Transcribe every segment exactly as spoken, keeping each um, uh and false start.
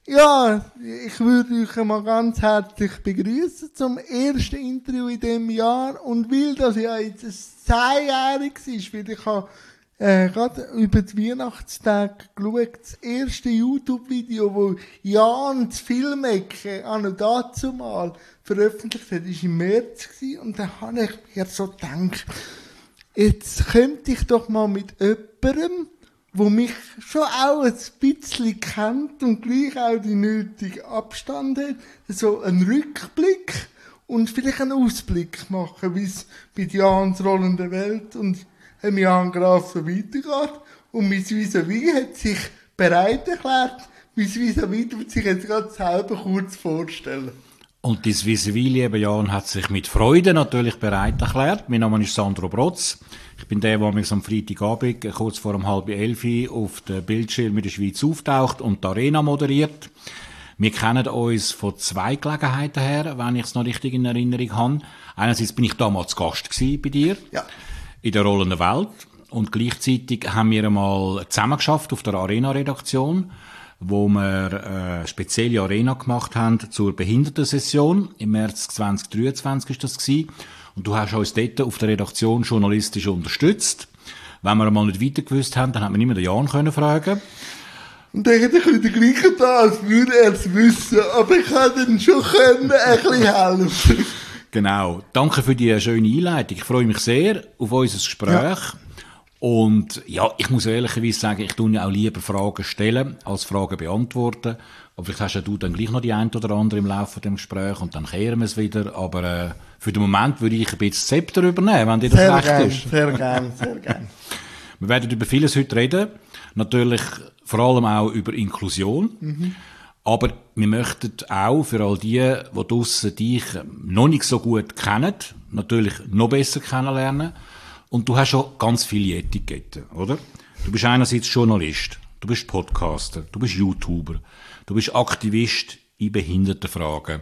Ja, ich würde euch mal ganz herzlich begrüßen zum ersten Interview in diesem Jahr. Und weil das ja jetzt ein zehnjähriges ist, weil ich habe äh, gerade über die Weihnachtstage geschaut, das erste YouTube-Video, wo Jan das Filmecke an und dazu mal veröffentlicht hat, war im März gewesen. Und da habe ich mir so gedacht, jetzt könnte ich doch mal mit jemandem, wo mich schon auch ein bisschen kennt und gleich auch die nötige Abstand hat, so einen Rückblick und vielleicht einen Ausblick machen, wie es mit Jans rollender Welt und dem Jan Graf so weitergeht. Und mein Vis-à-vis hat sich bereit erklärt, mein Vis-à-vis tut sich jetzt gerade selber kurz vorstellen. Und das Vis-à-vis, lieber Jan, hat sich mit Freude natürlich bereit erklärt. Mein Name ist Sandro Brotz. Ich bin der, der mich am Freitagabend kurz vor um halb elf auf den Bildschirm in der Schweiz auftaucht und die Arena moderiert. Wir kennen uns von zwei Gelegenheiten her, wenn ich es noch richtig in Erinnerung habe. Einerseits bin ich damals Gast gewesen bei dir. Ja. In der rollenden Welt. Und gleichzeitig haben wir einmal zusammen geschafft auf der Arena-Redaktion, wo wir eine spezielle Arena gemacht haben zur Behindertensession. Im März zwanzig dreiundzwanzig ist das gewesen. Und du hast uns dort auf der Redaktion journalistisch unterstützt. Wenn wir einmal nicht weiter gewusst haben, dann hat man immer den Jan können fragen. Und dann hätte ich wieder gleich da, als würde er es wissen. Aber ich hätte ihm schon können, ein bisschen helfen. Genau. Danke für die schöne Einleitung. Ich freue mich sehr auf unser Gespräch. Ja. Und ja, ich muss ehrlicherweise sagen, ich tue ja auch lieber Fragen stellen, als Fragen beantworten. Aber vielleicht hast ja du dann gleich noch die ein oder andere im Laufe des Gesprächs und dann kehren wir es wieder. Aber äh, für den Moment würde ich ein bisschen das Zepter übernehmen, wenn dir das sehr recht gern, ist. Sehr gerne, sehr gerne. Wir werden über vieles heute reden. Natürlich vor allem auch über Inklusion. Mhm. Aber wir möchten auch für all die, die draussen dich noch nicht so gut kennen, natürlich noch besser kennenlernen. Und du hast schon ganz viele Etiketten, oder? Du bist einerseits Journalist, du bist Podcaster, du bist YouTuber, du bist Aktivist in Behindertenfragen.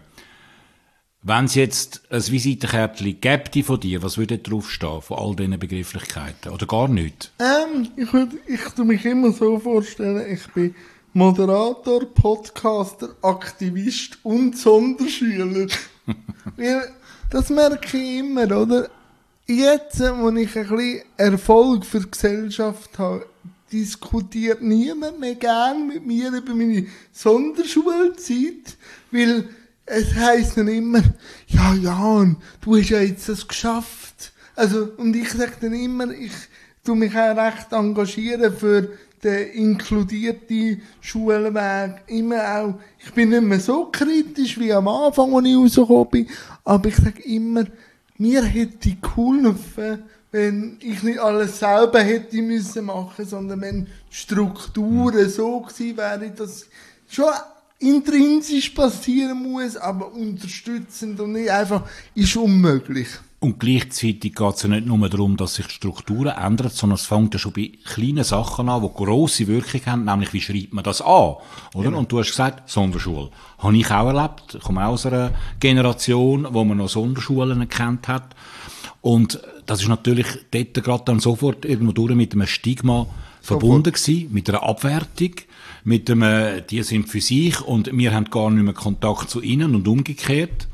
Wenn es jetzt ein Visitenkärtchen gäbe von dir, was würde drauf stehen, von all diesen Begrifflichkeiten? Oder gar nichts? Ähm, ich würde, ich tu mich immer so vorstellen, ich bin Moderator, Podcaster, Aktivist und Sonderschüler. Weil, das merke ich immer, oder? Jetzt, wo ich ein bisschen Erfolg für die Gesellschaft habe, diskutiert niemand mehr gern mit mir über meine Sonderschulzeit, weil es heisst dann immer, ja, Jan, du hast ja jetzt das geschafft. Also, und ich sage dann immer, ich tu mich auch recht engagieren für den inkludierten Schulweg. Immer auch, ich bin nicht mehr so kritisch wie am Anfang, als ich rausgekommen bin, aber ich sage immer, mir hätte geholfen, wenn ich nicht alles selber hätte müssen machen, sondern wenn Strukturen so gewesen wären, dass schon intrinsisch passieren muss, aber unterstützend und nicht einfach, ist unmöglich. Und gleichzeitig geht es ja nicht nur darum, dass sich die Strukturen ändern, sondern es fängt ja schon bei kleinen Sachen an, die grosse Wirkung haben, nämlich wie schreibt man das an, oder? Genau. Und du hast gesagt, Sonderschule. Habe ich auch erlebt. Ich komme aus einer Generation, wo man noch Sonderschulen erkannt hat. Und das ist natürlich dort gerade dann sofort irgendwo durch mit einem Stigma sofort verbunden gewesen, mit einer Abwertung, mit einem, die sind für sich und wir haben gar nicht mehr Kontakt zu ihnen und umgekehrt.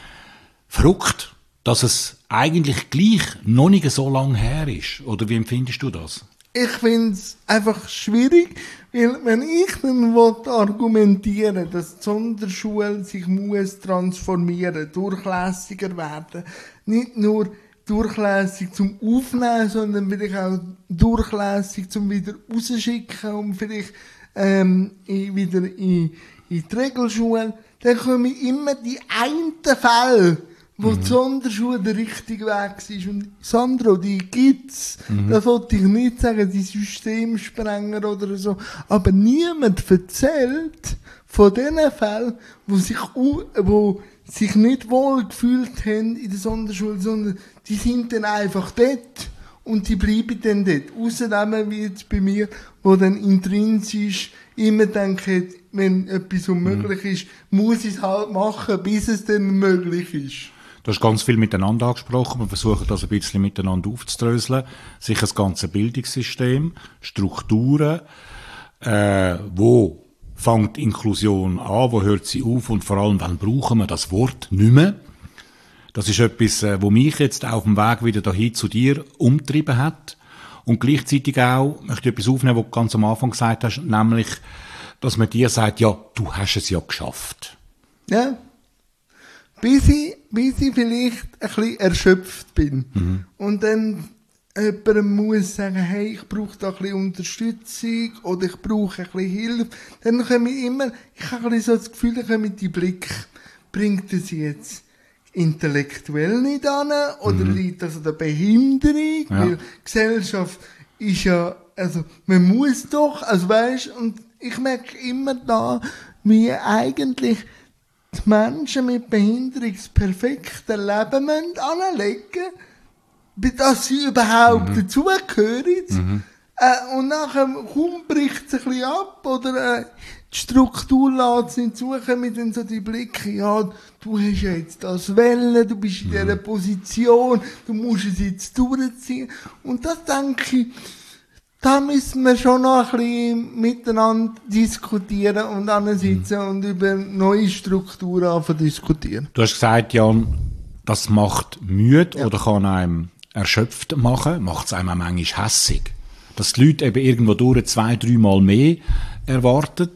Verrückt, dass es eigentlich gleich noch nicht so lange her ist. Oder wie empfindest du das? Ich finde es einfach schwierig, weil wenn ich dann argumentieren will, dass die Sonderschule sich muss transformieren, durchlässiger werden, nicht nur durchlässig zum Aufnehmen, sondern vielleicht auch durchlässig zum wieder rausschicken und vielleicht ähm, wieder in, in die Regelschule, dann kommen immer die einen Fälle, wo mhm. die Sonderschule der richtige Weg war. Und Sandro, die gibt's. Mhm. Das wollte ich nicht sagen, die Systemsprenger oder so. Aber niemand erzählt von den Fällen, wo sich, wo sich nicht wohl gefühlt haben in der Sonderschule, sondern die sind dann einfach dort und die bleiben dann dort. Außerdem wie jetzt bei mir, wo dann intrinsisch immer denkt, wenn etwas unmöglich mhm. ist, muss ich es halt machen, bis es dann möglich ist. Du hast ganz viel miteinander angesprochen. Wir versuchen das ein bisschen miteinander aufzudröseln. Sicher das ganze Bildungssystem, Strukturen, äh, wo fängt Inklusion an, wo hört sie auf und vor allem, wann brauchen wir das Wort nicht mehr? Das ist etwas, äh, wo mich jetzt auf dem Weg wieder dahin zu dir umtrieben hat. Und gleichzeitig auch möchte ich etwas aufnehmen, was du ganz am Anfang gesagt hast, nämlich, dass man dir sagt, ja, du hast es ja geschafft. Ja. Bis ich, bis ich vielleicht ein bisschen erschöpft bin. Mhm. Und dann jemandem muss sagen, hey, ich brauche da ein bisschen Unterstützung oder ich brauche ein bisschen Hilfe. Dann komme ich immer, ich habe ein bisschen so das Gefühl, dann komme ich die Blick, bringt es jetzt intellektuell nicht an oder mhm. liegt das an der Behinderung? Ja. Weil Gesellschaft ist ja, also man muss doch, also weisst, und ich merke immer da, wie eigentlich die Menschen mit Behinderung das perfekte Leben müssen anlegen, dass sie überhaupt mhm. dazugehören. Mhm. Äh, und nachher kaum bricht es ein bisschen ab, oder äh, die Struktur lässt es nicht zukommen, dann so die Blicke, ja, du hast ja jetzt das Wellen, du bist in mhm. dieser Position, du musst es jetzt durchziehen. Und das denke ich, da müssen wir schon noch ein bisschen miteinander diskutieren und ansitzen mhm. und über neue Strukturen anfangen diskutieren. Du hast gesagt, Jan, das macht müde ja. oder kann einem erschöpft machen, macht es einem auch manchmal hässig. Dass die Leute eben irgendwo durch zwei, dreimal mehr erwarten.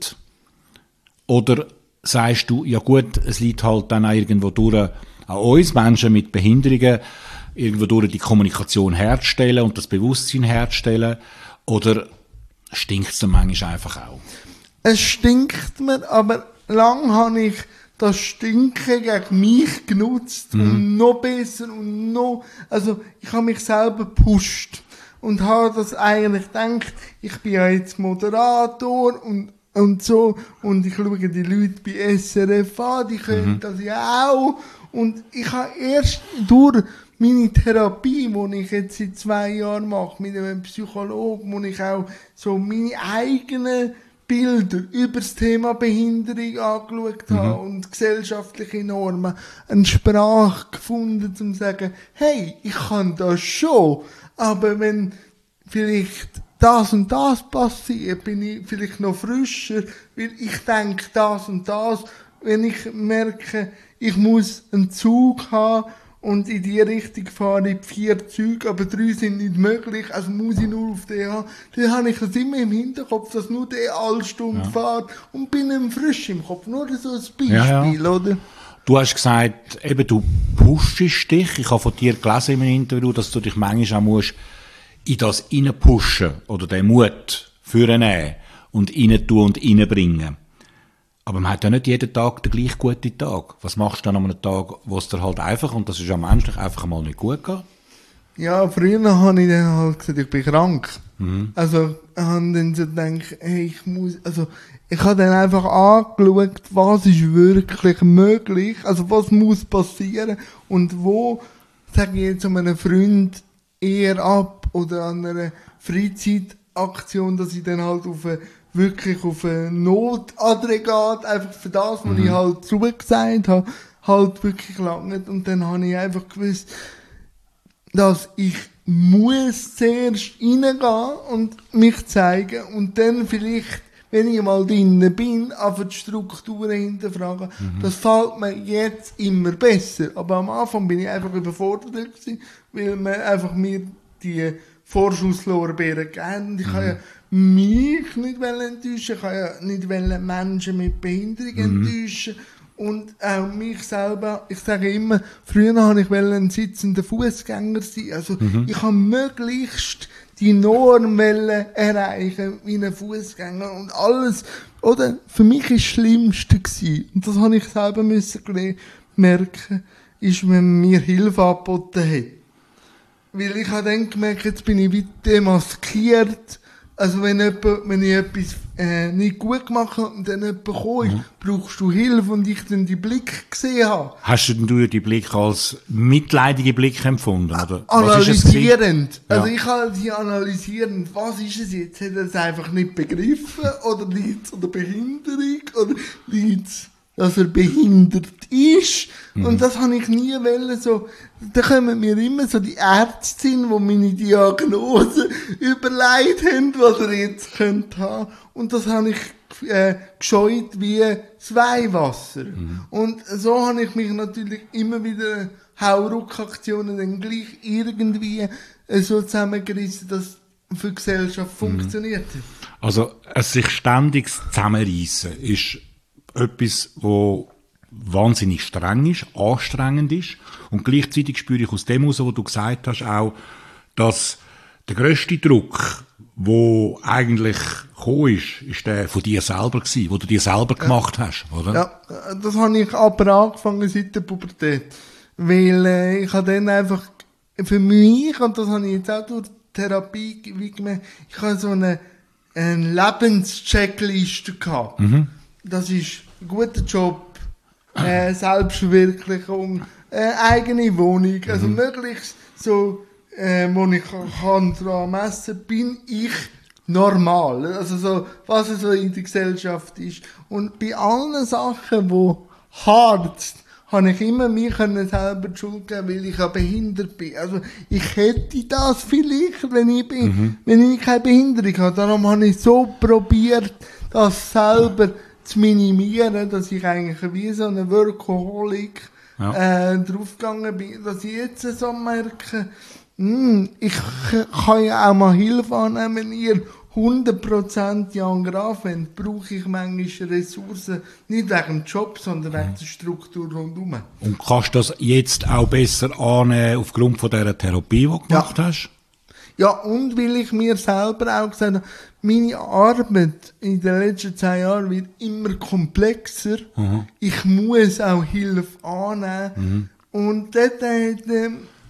Oder sagst du, ja gut, es liegt halt dann auch irgendwo durch an uns Menschen mit Behinderungen, irgendwo durch die Kommunikation herzustellen und das Bewusstsein herzustellen. Oder stinkt es dann manchmal einfach auch? Es stinkt mir, aber lang habe ich das Stinken gegen mich genutzt mhm. und noch besser und noch, also ich habe mich selber gepusht und habe das eigentlich gedacht, ich bin ja jetzt Moderator und und so, und ich schaue die Leute bei S R F an, die können mhm. das ja auch, und ich habe erst durch meine Therapie, die ich jetzt seit zwei Jahren mache, mit einem Psychologen, wo ich auch so meine eigenen Bilder über das Thema Behinderung angeschaut mhm. habe und gesellschaftliche Normen, eine Sprache gefunden, um zu sagen, hey, ich kann das schon, aber wenn vielleicht das und das passiert, bin ich vielleicht noch frischer, weil ich denke das und das, wenn ich merke, ich muss einen Zug haben und in die Richtung fahre ich vier Züge, aber drei sind nicht möglich, also muss ich nur auf den haben, dann habe ich das immer im Hinterkopf, dass nur der alle Stunde ja. fährt und bin dann frisch im Kopf, nur so ein Beispiel, ja, ja. oder? Du hast gesagt, eben du pushst dich, ich habe von dir gelesen im Interview, dass du dich manchmal auch musst in das reinpushen oder den Mut vornehmen und rein tun und reinbringen. Aber man hat ja nicht jeden Tag den gleich guten Tag. Was machst du dann an einem Tag, wo es dir halt einfach, und das ist ja menschlich, einfach mal nicht gut geht? Ja, früher habe ich dann halt gesagt, ich bin krank. Mhm. Also, ich habe dann so gedacht, hey, ich muss, also, ich habe dann einfach angeschaut, was ist wirklich möglich, also was muss passieren und wo, sage ich jetzt einem Freund, eher ab oder an einer Freizeitaktion, dass ich dann halt auf eine, wirklich auf ein Notaggregat, einfach für das, was mhm. ich halt zugesagt habe, halt wirklich lange. Und dann habe ich einfach gewusst, dass ich muss zuerst reingehen und mich zeigen und dann vielleicht, wenn ich mal drinnen bin, einfach die Strukturen hinterfragen. Mhm. Das fällt mir jetzt immer besser. Aber am Anfang bin ich einfach überfordert gewesen, weil man einfach mir die Vorschusslorbeeren gegeben. Ich mhm. kann ja mich nicht enttäuschen, ich kann ja nicht Menschen mit Behinderung mhm. enttäuschen. Und auch mich selber, ich sage immer, früher wollte ich ein sitzender Fußgänger sein. Also mhm. ich habe möglichst die Norm erreichen wie ein Fußgänger und alles. Oder für mich war das Schlimmste gewesen, und das habe ich selber müssen merken, ist, wenn man mir Hilfe angeboten hat. Weil ich habe dann gemerkt, jetzt bin ich wie demaskiert. Also wenn, jemand, wenn ich etwas äh, nicht gut gemacht habe und dann jemand kommt, mhm. brauchst du Hilfe und ich dann die Blick gesehen habe. Hast du denn du die Blick als mitleidige Blick empfunden? Oder? Analysierend. Ja. Also ich habe sie analysierend. Was ist es jetzt? Hat er es einfach nicht begriffen? Oder liegt es an der Behinderung? Oder liegt es dass er behindert ist. Mhm. Und das habe ich nie wollen, so, da kommen mir immer so die Ärztinnen, die meine Diagnose überlegt haben, was er jetzt könnte haben. Und das habe ich äh, gescheut wie das Weihwasser. Mhm. Und so habe ich mich natürlich immer wieder Hauruck-Aktionen dann gleich irgendwie äh, so zusammengerissen, dass für die Gesellschaft funktioniert. Also ein sich ständig zusammenreissen ist etwas, wo wahnsinnig streng ist, anstrengend ist. Und gleichzeitig spüre ich aus dem heraus, was du gesagt hast, auch, dass der grösste Druck, der eigentlich gekommen ist, ist der von dir selber gewesen, den du dir selber gemacht ja. hast, oder? Ja, das habe ich aber angefangen seit der Pubertät. Weil äh, ich habe dann einfach für mich, und das habe ich jetzt auch durch Therapie wie gemerkt, ich habe so eine, eine Lebenscheckliste gehabt. Mhm. Das ist ein guter Job, äh, Selbstverwirklichung, äh, eigene Wohnung, also mhm. möglichst so, äh, wo ich kann daran messen, bin ich normal, also so, was so in der Gesellschaft ist. Und bei allen Sachen, die hart, habe ich immer mir können selber die Schuld geben, weil ich ja behindert bin. Also ich hätte das vielleicht, wenn ich bin, mhm. wenn ich keine Behinderung habe. Darum habe ich so probiert, das selber zu minimieren, dass ich eigentlich wie so ein Workaholic ja. äh, draufgegangen bin, dass ich jetzt so merke, mh, ich kann ja auch mal Hilfe annehmen, wenn ihr hundert Prozent Jan Graf wollt, brauche ich manchmal Ressourcen, nicht wegen dem Job, sondern wegen der Struktur rundherum. Und kannst du das jetzt auch besser annehmen aufgrund von dieser Therapie, die du gemacht ja. hast? Ja, und weil ich mir selber auch gesagt habe, meine Arbeit in den letzten zehn Jahren wird immer komplexer. Mhm. Ich muss auch Hilfe annehmen. Mhm. Und dort hat der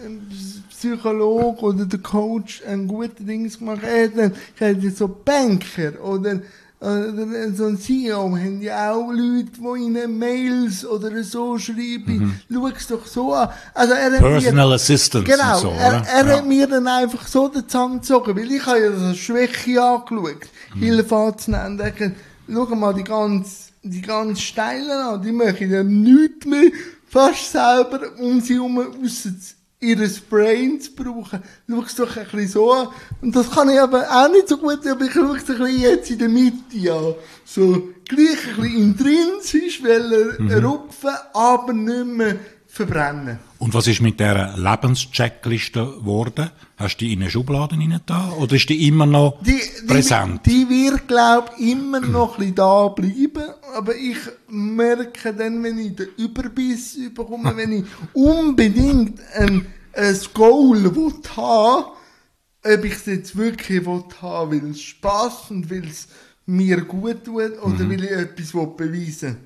Psychologe oder der Coach ein gutes Ding gemacht. Er hat so Banker oder, oder so ein C E O, haben ja auch Leute, die ihnen Mails oder so schreiben. Mhm. Schau es doch so an. Also er Personal mir, Assistance genau, und so, er, oder? er ja. hat mir dann einfach so den Zahn gezogen, weil ich habe ja das Schwäche angeschaut, mhm. Hilfe anzunehmen. Denke, schau mal die ganz, die ganz Steilen an, die möchten ja nichts mehr fast selber um sie herum rauszuziehen. Ihres Brains brauchen. Schau es doch ein bisschen so an. Und das kann ich aber auch nicht so gut, aber ich schaue es ein bisschen jetzt in der Mitte an. So, gleich ein bisschen intrinsisch, weil er mhm. rupfen, aber nicht mehr verbrennen. Und was ist mit dieser Lebenscheckliste geworden? Hast du die in eine Schublade reingetan? Oder ist die immer noch die, die, präsent? Die wird, glaube ich, immer noch ein bisschen da bleiben. Aber ich merke dann, wenn ich den Überbiss bekomme, wenn ich unbedingt ein, ein Goal haben will, ob ich es jetzt wirklich haben will, weil es Spass und weil es mir gut tut oder mhm. will ich etwas beweisen will.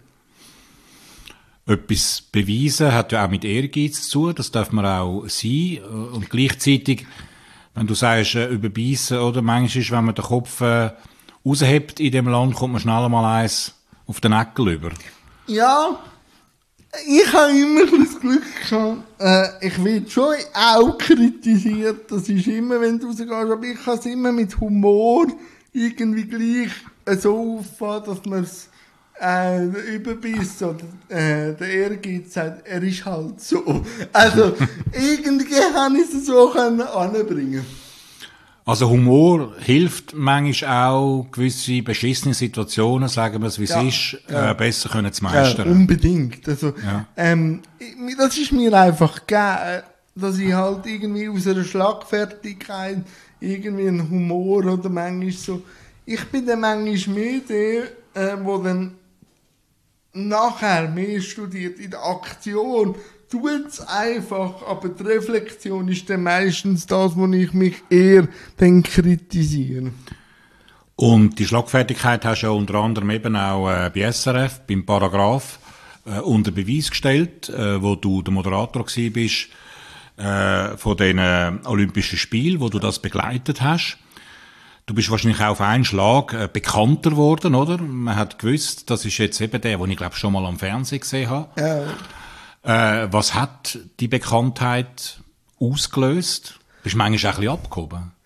Etwas beweisen hat ja auch mit Ehrgeiz zu, das darf man auch sein. Und gleichzeitig, wenn du sagst, äh, überbeissen, oder? Manchmal ist, wenn man den Kopf äh, raushebt in dem Land, kommt man schnell mal eins auf den Eckel über. Ja, ich habe immer das Glück gehabt. Äh, ich werde schon auch kritisiert, das ist immer, wenn du rausgehst, aber ich kann es immer mit Humor irgendwie gleich äh, so auffassen, dass man es Äh, der Überbiss oder äh, der Ehrgeiz sagt, er ist halt so. Also, irgendwie kann ich es so anbringen. Also Humor hilft manchmal auch, gewisse beschissene Situationen, sagen wir es wie es ja, ist, ja. äh, besser können zu meistern. Ja, unbedingt. Also, ja. ähm, das ist mir einfach gegeben, dass ich halt irgendwie aus einer Schlagfertigkeit irgendwie einen Humor oder manchmal so, ich bin dann manchmal mehr der, äh, wo dann nachher mehr studiert in der Aktion, tut es einfach, aber die Reflexion ist dann meistens das, wo ich mich eher dann kritisiere. Und die Schlagfertigkeit hast du ja unter anderem eben auch äh, bei S R F, beim Paragraph, äh, unter Beweis gestellt, äh, wo du der Moderator gewesen bist, äh, von den äh, Olympischen Spielen, wo du das begleitet hast. Du bist wahrscheinlich auch auf einen Schlag äh, bekannter geworden, oder? Man hat gewusst, das ist jetzt eben der, den ich glaube schon mal am Fernsehen gesehen habe. Ja. Äh, was hat die Bekanntheit ausgelöst? Bist du manchmal auch ein bisschen abgehoben?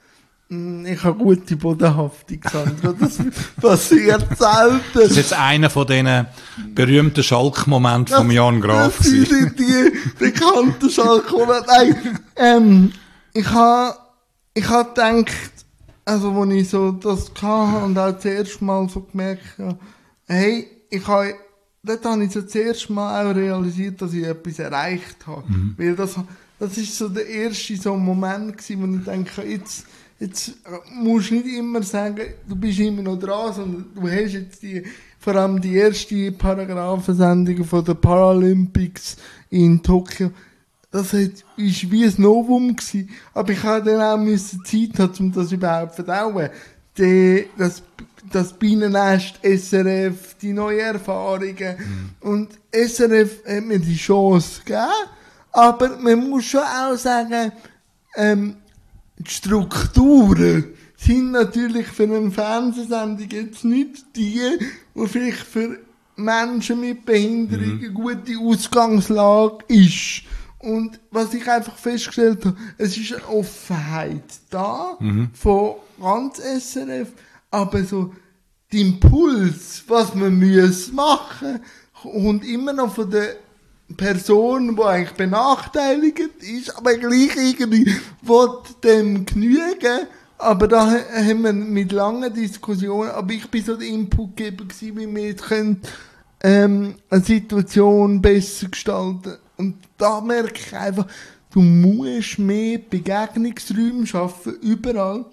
Ich habe gute Bodenhaftung, Sandra. Das passiert selten. Das ist jetzt einer von diesen berühmten Schalk-Momenten von Jan Graf. Das sind die, die bekannten Schalk-Momente. Nein, ähm, ich habe ich hab gedacht, also als ich so das hatte und auch das erste Mal so gemerkt habe, hey, ich habe, dort habe ich so das erste Mal auch realisiert, dass ich etwas erreicht habe. Mhm. Weil das, das ist so der erste so Moment gewesen, wo ich denke, jetzt, Jetzt musst du nicht immer sagen, du bist immer noch dran, sondern du hast jetzt die, vor allem die erste Paragraphensendung von den Paralympics in Tokio. Das hat, ist wie ein Novum gewesen. Aber ich hatte dann auch müssen Zeit haben, um das überhaupt zu verdauen. Die, das, das Bienennest, S R F, die neuen Erfahrungen. Mhm. Und S R F hat mir die Chance gegeben. Aber man muss schon auch sagen, ähm, die Strukturen sind natürlich für eine Fernsehsendung jetzt nicht die, die vielleicht für Menschen mit Behinderung eine gute Ausgangslage ist. Und was ich einfach festgestellt habe, es ist eine Offenheit da, mhm. von ganz S R F, aber so der Impuls, was man muss machen, kommt immer noch von der Person, die eigentlich benachteiligt ist, aber gleich irgendwie will dem genügen. Aber da haben wir mit langen Diskussionen, aber ich bin so der Inputgeber gewesen, wie wir jetzt können, ähm, eine Situation besser gestalten. Und da merke ich einfach, du musst mehr Begegnungsräume schaffen, überall.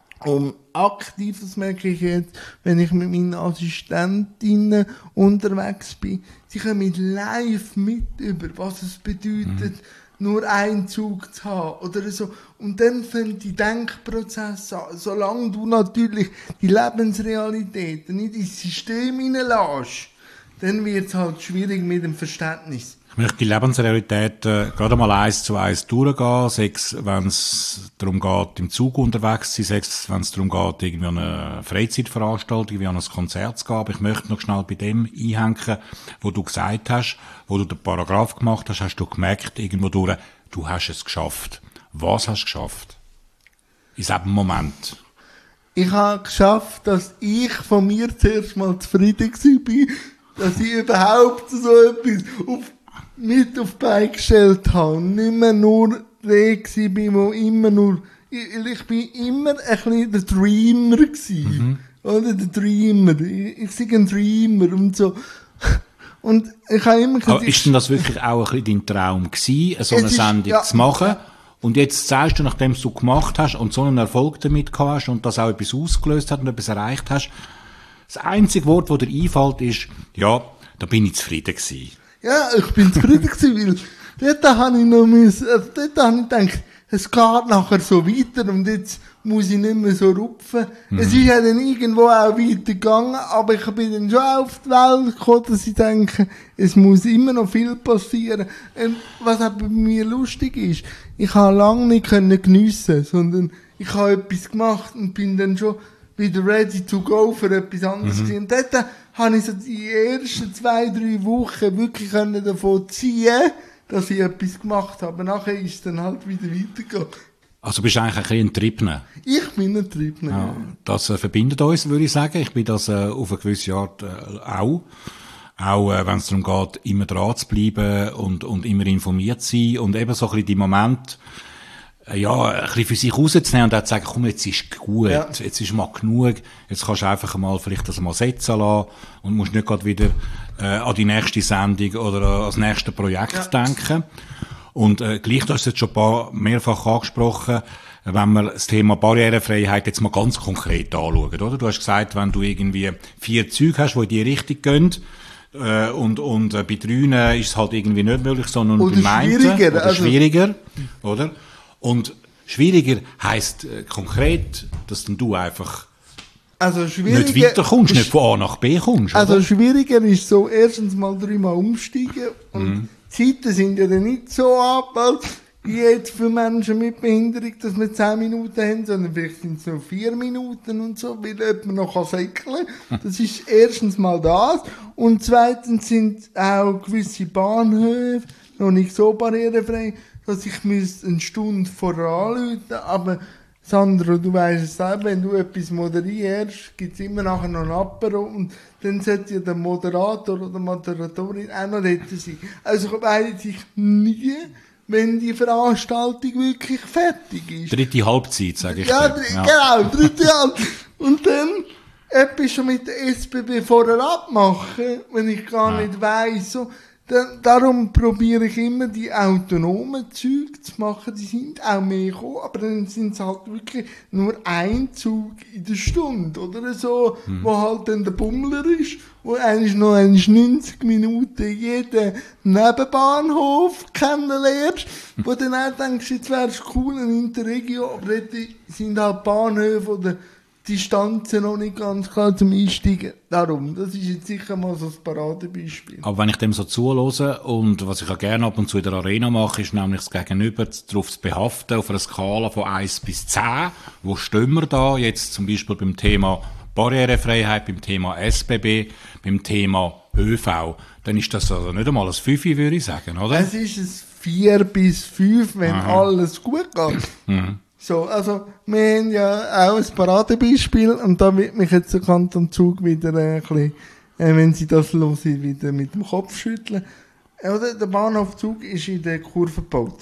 Um aktiv, das merke ich jetzt, wenn ich mit meinen Assistentinnen unterwegs bin, sie kommen live mit über, was es bedeutet, mhm. nur einen Zug zu haben oder so. Und dann fängt die Denkprozesse an. Solange du natürlich die Lebensrealität nicht ins System hineinlässt, dann wird es halt schwierig mit dem Verständnis. Ich möchte die Lebensrealität äh, gerade mal eins zu eins durchgehen, sechs, wenn es darum geht, im Zug unterwegs zu sein, sechs, wenn es darum geht, irgendwie an eine Freizeitveranstaltung, wie an ein Konzert zu gehen. Aber ich möchte noch schnell bei dem einhängen, wo du gesagt hast, wo du den Paragraph gemacht hast, hast du gemerkt, irgendwo durch, du hast es geschafft. Was hast du geschafft? In diesem Moment? Ich habe geschafft, dass ich von mir zuerst mal zufrieden war, dass ich überhaupt so etwas auf mit auf die Beine gestellt habe und nicht mehr nur der war, wo immer nur, ich, ich bin immer ein bisschen der Dreamer gewesen, mhm. oder der Dreamer, ich, ich sei ein Dreamer und so. Und ich habe immer gesagt, aber ist denn das wirklich auch ein bisschen dein Traum gewesen, so eine ist, Sendung ja, zu machen? Ja. Und jetzt sagst du, nachdem du gemacht hast und so einen Erfolg damit gehabt hast und das auch etwas ausgelöst hat und etwas erreicht hast, das einzige Wort, das dir einfällt, ist, ja, da bin ich zufrieden gewesen. Ja, ich bin zufrieden gewesen, weil dort habe ich noch müssen, also dort habe ich gedacht, es geht nachher so weiter und jetzt muss ich nicht mehr so rupfen. Mhm. Es ist ja dann irgendwo auch weitergegangen, aber ich bin dann schon auf die Welt gekommen, dass ich denke, es muss immer noch viel passieren. Und was auch bei mir lustig ist, ich habe lange nicht geniessen, sondern ich habe etwas gemacht und bin dann schon wieder ready to go für etwas anderes. Mhm. Und dort habe ich so die ersten zwei, drei Wochen wirklich davon ziehen, dass ich etwas gemacht habe. Nachher ist es dann halt wieder weitergegangen. Also bist du eigentlich ein bisschen ein Triebner? Ich bin ein Triebner, ja. Ja, das äh, verbindet uns, würde ich sagen. Ich bin das äh, auf eine gewisse Art äh, auch. Auch äh, wenn es darum geht, immer dran zu bleiben und, und immer informiert zu sein. Und eben so ein bisschen die Momente, ja, ein bisschen für sich rauszunehmen und dann zu sagen, komm, jetzt ist gut, ja. jetzt ist mal genug, jetzt kannst du einfach mal vielleicht das mal setzen lassen und musst nicht gerade wieder äh, an die nächste Sendung oder an das nächste Projekt ja. denken. Und äh, gleich, du hast es jetzt schon ein paar mehrfach angesprochen, wenn wir das Thema Barrierefreiheit jetzt mal ganz konkret anschauen, oder? Du hast gesagt, wenn du irgendwie vier Züge hast, die in die Richtung gehen, äh, und, und äh, bei drei ist es halt irgendwie nicht möglich, sondern oder beim einen, schwieriger, oder also schwieriger, oder? Und schwieriger heisst äh, konkret, dass dann du einfach also nicht weiterkommst, nicht von A nach B kommst. Also oder? Schwieriger ist so, erstens mal dreimal umsteigen und mhm. die Zeiten sind ja dann nicht so abgebaut, wie jetzt für Menschen mit Behinderung, dass wir zehn Minuten haben, sondern vielleicht sind es nur vier Minuten und so, weil jemand noch säckeln kann. Das ist erstens mal das. Und zweitens sind auch gewisse Bahnhöfe noch nicht so barrierefrei, dass ich eine Stunde voranrufen, aber Sandro, du weißt es selber, wenn du etwas moderierst, gibt es immer nachher noch ein Apero und dann sollte ja der Moderator oder Moderatorin auch noch dort sein. Also weiß ich nie, wenn die Veranstaltung wirklich fertig ist. Dritte Halbzeit, sage ich ja, dir. Ja, genau, dritte Halbzeit. Und dann etwas schon mit der S B B vorher abmachen, wenn ich gar ja. nicht weiss. So. Da, darum probiere ich immer, die autonomen Züge zu machen. Die sind auch mehr gekommen, aber dann sind es halt wirklich nur ein Zug in der Stunde, oder so, mhm. wo halt dann der Bummler ist, wo eigentlich noch neunzig Minuten jeden Nebenbahnhof kennenlernst, mhm. wo dann auch denkst, jetzt wär's cool, ein Interregio, aber dort sind halt Bahnhöfe oder Distanzen noch nicht ganz klar zum Einsteigen. Darum, das ist jetzt sicher mal so ein Paradebeispiel. Aber wenn ich dem so zuhöre, und was ich auch gerne ab und zu in der Arena mache, ist nämlich das Gegenüber darauf zu behaften, auf einer Skala von eins bis zehn. Wo stehen wir da? Jetzt zum Beispiel beim Thema Barrierefreiheit, beim Thema S B B, beim Thema ÖV. Dann ist das also nicht einmal ein fünf, würde ich sagen, oder? Es ist ein vier bis fünf, wenn Aha. alles gut geht. Mhm. So, also, wir haben ja auch ein Paradebeispiel und da wird mich jetzt der Kanton Zug wieder äh, ein bisschen, äh, wenn Sie das hören, wieder mit dem Kopf schütteln. Oder? Der Bahnhof Zug ist in der Kurve gebaut.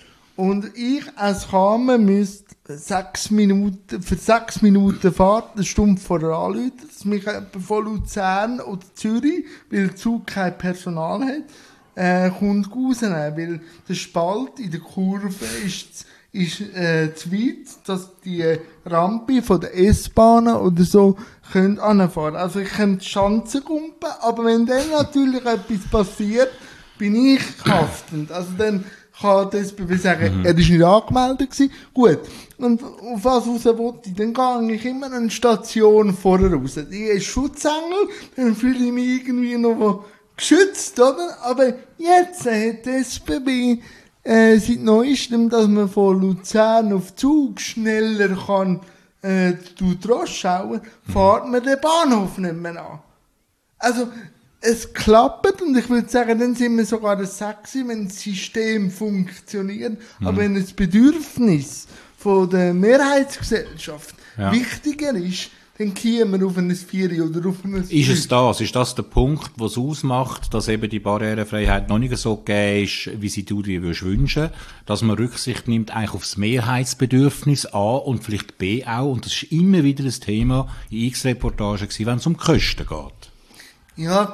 Und ich als Kamer müsste sechs Minuten, für sechs Minuten Fahrt eine Stunde vorher anrufen, dass mich jemand von Luzern oder Zürich, weil der Zug kein Personal hat, äh, kommt rausnehmen, weil der Spalt in der Kurve ist ist äh, zu weit, dass die Rampe von der S-Bahnen oder so können anfahren. Also ich kann die Schanze kumpen, aber wenn dann natürlich etwas passiert, bin ich haftend. Also dann kann das S B B sagen, mhm. er ist nicht angemeldet gewesen. Gut. Und auf was raus wollte ich? Dann gehe ich immer eine Station vorher raus. Die ist Schutzengel, dann fühle ich mich irgendwie noch geschützt, oder? Aber jetzt hat das S B B Äh, seit neuestem, dass man von Luzern auf Zug schneller kann, äh, schauen, mhm. fährt man den Bahnhof nicht mehr an. Also, es klappt und ich würde sagen, dann sind wir sogar das sexy, wenn das System funktioniert. Mhm. Aber wenn das Bedürfnis von der Mehrheitsgesellschaft ja. wichtiger ist, dann kommen wir auf ein Vier oder auf ein Ist es das? Ist das der Punkt, was es ausmacht, dass eben die Barrierefreiheit noch nicht so gegeben ist, wie sie du dir wünschen, dass man Rücksicht nimmt eigentlich auf das Mehrheitsbedürfnis A und vielleicht B auch, und das ist immer wieder das Thema in X-Reportagen gewesen, wenn es um Kosten geht. Ja,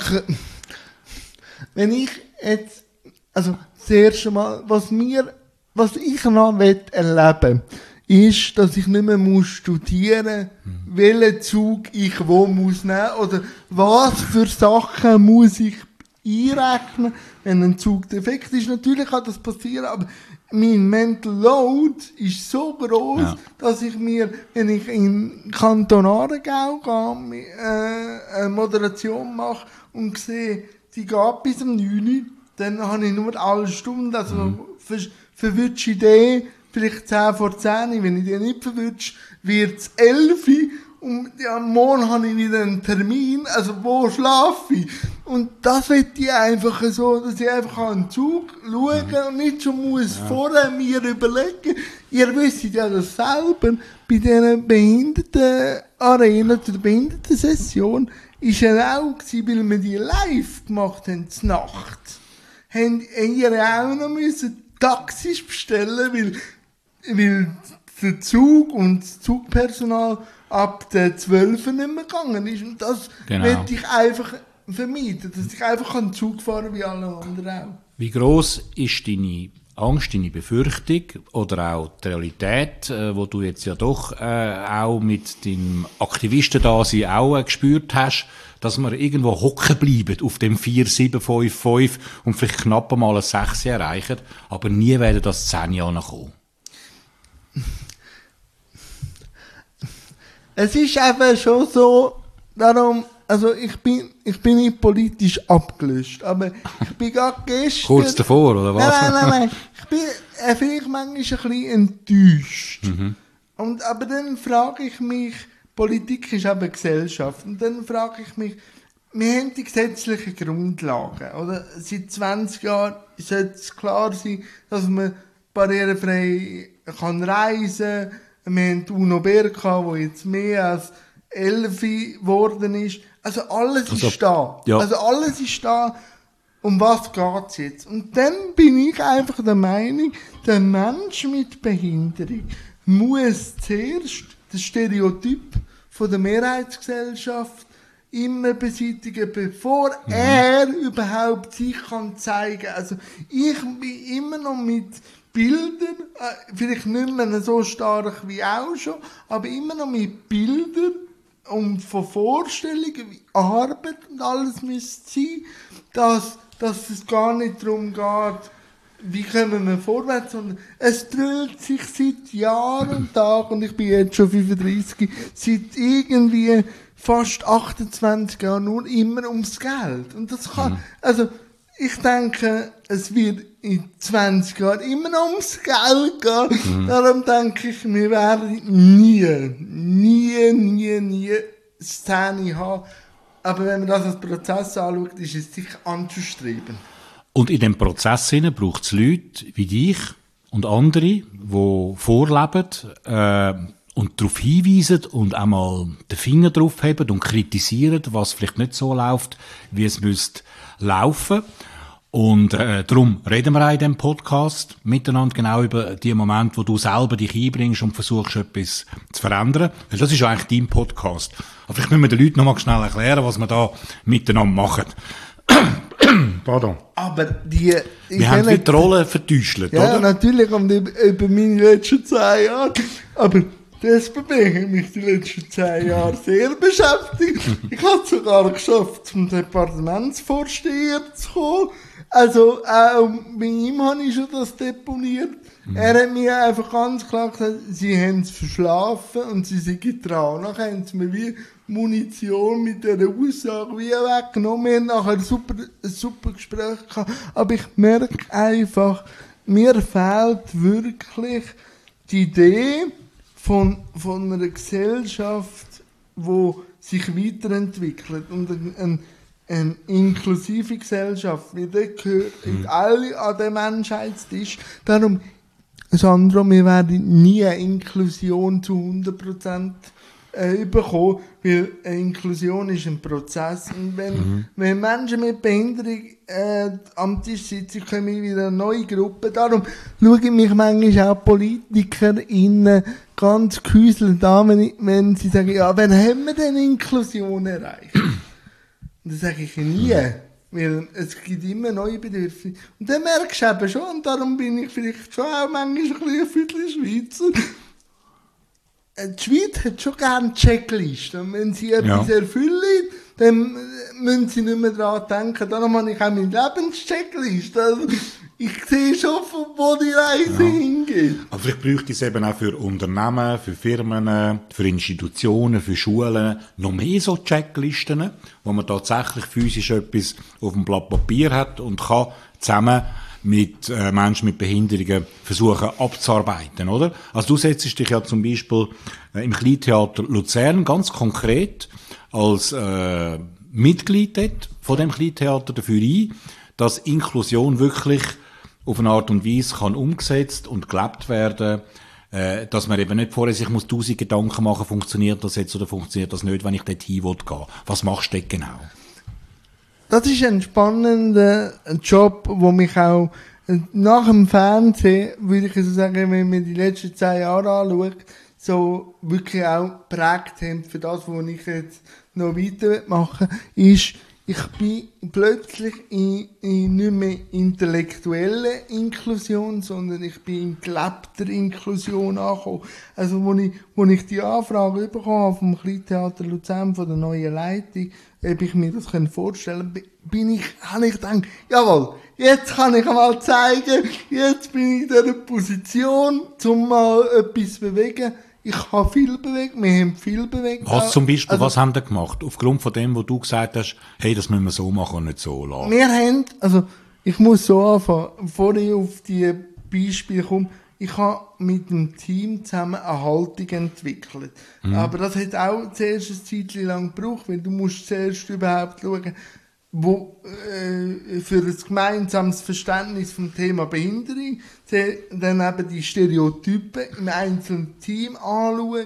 wenn ich jetzt, also das erste Mal, was mir, was ich noch erleben will, ist, dass ich nicht mehr muss studieren muss, mhm. welchen Zug ich wo muss nehmen oder was für Sachen muss ich einrechnen, wenn ein Zug defekt ist. Natürlich kann das passieren, aber mein Mental Load ist so groß, ja. dass ich mir, wenn ich in Kanton Aargau gehe, äh, eine Moderation mache und sehe, die geht bis um neun Uhr, dann habe ich nur alle Stunden, also mhm. für, verwünsche Idee, vielleicht zehn vor zehn, wenn ich die nicht verwünsche, wird es elf und ja, morgen habe ich wieder einen Termin, also wo schlafe ich? Und das will ich einfach so, dass ich einfach an den Zug schaue mhm. und nicht schon muss ja. vorher mir überlegen. Ihr wisst ja das selber, bei dieser Behindertenarena, der Behindertensession, ist er auch gewesen, weil wir die live gemacht haben, zur Nacht. Haben ihr auch noch müssen Taxis bestellen, weil weil der Zug und das Zugpersonal ab der zwölf nicht mehr gegangen ist. Und das genau. will ich einfach vermeiden, dass ich einfach an den Zug fahren wie alle anderen auch. Wie gross ist deine Angst, deine Befürchtung oder auch die Realität, äh, wo du jetzt ja doch äh, auch mit deinem Aktivistendasein auch äh, gespürt hast, dass wir irgendwo hocken bleiben auf dem vier, sieben, fünf, fünf und vielleicht knapp einmal ein sechs erreichen, aber nie werden das zehn Jahre kommen? Es ist einfach schon so, darum, also ich bin, ich bin nicht politisch abgelöst, aber ich bin gerade gestern... Kurz davor, oder was? Nein, nein, nein, nein. Ich bin äh, vielleicht manchmal ein bisschen enttäuscht. Mhm. Und, aber dann frage ich mich, Politik ist eben Gesellschaft, und dann frage ich mich, wir haben die gesetzlichen Grundlagen, oder? Seit zwanzig Jahren sollte es klar sein, dass man barrierefrei kann reisen, wir haben Uno Berka, wo jetzt mehr als elf geworden ist. Also alles also, ist da. Ja. Also alles ist da. Um was geht's jetzt? Und dann bin ich einfach der Meinung, der Mensch mit Behinderung muss zuerst das Stereotyp von der Mehrheitsgesellschaft immer beseitigen, bevor mhm. er überhaupt sich kann zeigen. Also ich bin immer noch mit Bildern, äh, vielleicht nicht mehr so stark wie auch schon, aber immer noch mit Bildern und von Vorstellungen, wie Arbeit und alles müsste sein, dass, dass es gar nicht darum geht, wie kommen wir vorwärts, sondern es dreht sich seit Jahr und Tag, und ich bin jetzt schon fünfunddreissig, seit irgendwie fast achtundzwanzig Jahren nur immer ums Geld. Und das kann, mhm. also, ich denke, es wird in zwanzig Jahren immer noch ums Geld gehen. Mhm. Darum denke ich, wir werden nie, nie, nie, nie Szene haben. Aber wenn man das als Prozess anschaut, ist es sicher anzustreben. Und in dem Prozess braucht es Leute wie dich und andere, die vorleben äh, und darauf hinweisen und einmal den Finger drauf haben und kritisieren, was vielleicht nicht so läuft, wie es müsste laufen. Und äh, darum reden wir auch in diesem Podcast miteinander genau über die Momente, wo du selber dich einbringst und versuchst, etwas zu verändern. Weil das ist ja eigentlich dein Podcast. Aber vielleicht müssen wir den Leuten noch mal schnell erklären, was wir da miteinander machen. Pardon. Aber die... Wir haben die Rollen vertäuscht, ja, oder? Ja, natürlich, und über meine letzten zehn Jahre. Aber die S B B hat mich die letzten zehn Jahre sehr beschäftigt. Ich habe es sogar geschafft, zum Departementsvorsteher zu kommen. Also auch bei ihm habe ich schon das deponiert. Mhm. Er hat mir einfach ganz klar gesagt, sie haben es verschlafen und sie sind dran. Nachher haben sie mir wie Munition mit dieser Aussage wie weggenommen. Wir haben nachher ein super, ein super Gespräch gehabt. Aber ich merke einfach, mir fehlt wirklich die Idee von, von einer Gesellschaft, die sich weiterentwickelt. Und ein, ein eine inklusive Gesellschaft, wie der gehört mhm. alle an den Menschheitstisch. Darum, Sandro, wir werden nie eine Inklusion zu hundert Prozent äh, bekommen, weil eine Inklusion ist ein Prozess. Und wenn, mhm. wenn Menschen mit Behinderung äh, am Tisch sitzen, kommen wieder eine neue Gruppe. Darum schaue ich mich manchmal auch PolitikerInnen ganz gehäuselt an, wenn, ich, wenn sie sagen, ja, wann haben wir denn Inklusion erreicht? Und das sage ich nie, weil es gibt immer neue Bedürfnisse. Und dann merkst du eben schon, und darum bin ich vielleicht schon auch manchmal ein bisschen ein Viertel Schweizer. Die Schweiz hat schon gerne Checklisten. Und wenn sie etwas ja. erfüllen, dann müssen sie nicht mehr daran denken. Darum habe ich auch meine Lebenscheckliste. Also, ich sehe schon, wo die Reise ja. hingeht. Aber vielleicht bräuchte es eben auch für Unternehmen, für Firmen, für Institutionen, für Schulen noch mehr so Checklisten, wo man tatsächlich physisch etwas auf dem Blatt Papier hat und kann zusammen mit äh, Menschen mit Behinderungen versuchen abzuarbeiten, oder? Also du setzt dich ja zum Beispiel äh, im Kleintheater Luzern ganz konkret als äh, Mitglied dort von dem Kleintheater dafür ein, dass Inklusion wirklich auf eine Art und Weise kann umgesetzt und gelebt werden, äh, dass man eben nicht vorher sich muss tausend Gedanken machen, funktioniert das jetzt oder funktioniert das nicht, wenn ich dort hin will gehen. Was machst du dort genau? Das ist ein spannender Job, wo mich auch nach dem Fernsehen, würde ich so sagen, wenn man die letzten zehn Jahre anschaut, so wirklich auch geprägt haben für das, was ich jetzt noch weitermachen will, ist, ich bin plötzlich in, in nicht mehr intellektuelle Inklusion, sondern ich bin in gelebter Inklusion angekommen. Also, wo ich, wo ich die Anfrage bekommen habe vom Kleintheater Luzern, von der neuen Leitung, ob ich mir das vorstellen kann, bin ich, habe ich gedacht, jawohl, jetzt kann ich mal zeigen, jetzt bin ich in dieser Position, um mal etwas zu bewegen. Ich habe viel bewegt, wir haben viel bewegt. Was zum Beispiel, also, was haben wir gemacht? Aufgrund von dem, wo du gesagt hast, hey, das müssen wir so machen und nicht so lassen. Wir haben, also, ich muss so anfangen, bevor ich auf die Beispiele komme, ich habe mit dem Team zusammen eine Haltung entwickelt. Mhm. Aber das hat auch zuerst ein Zeitchen lang gebraucht, weil du musst zuerst überhaupt schauen, wo äh, für ein gemeinsames Verständnis vom Thema Behinderung dann eben die Stereotypen im einzelnen Team anschauen,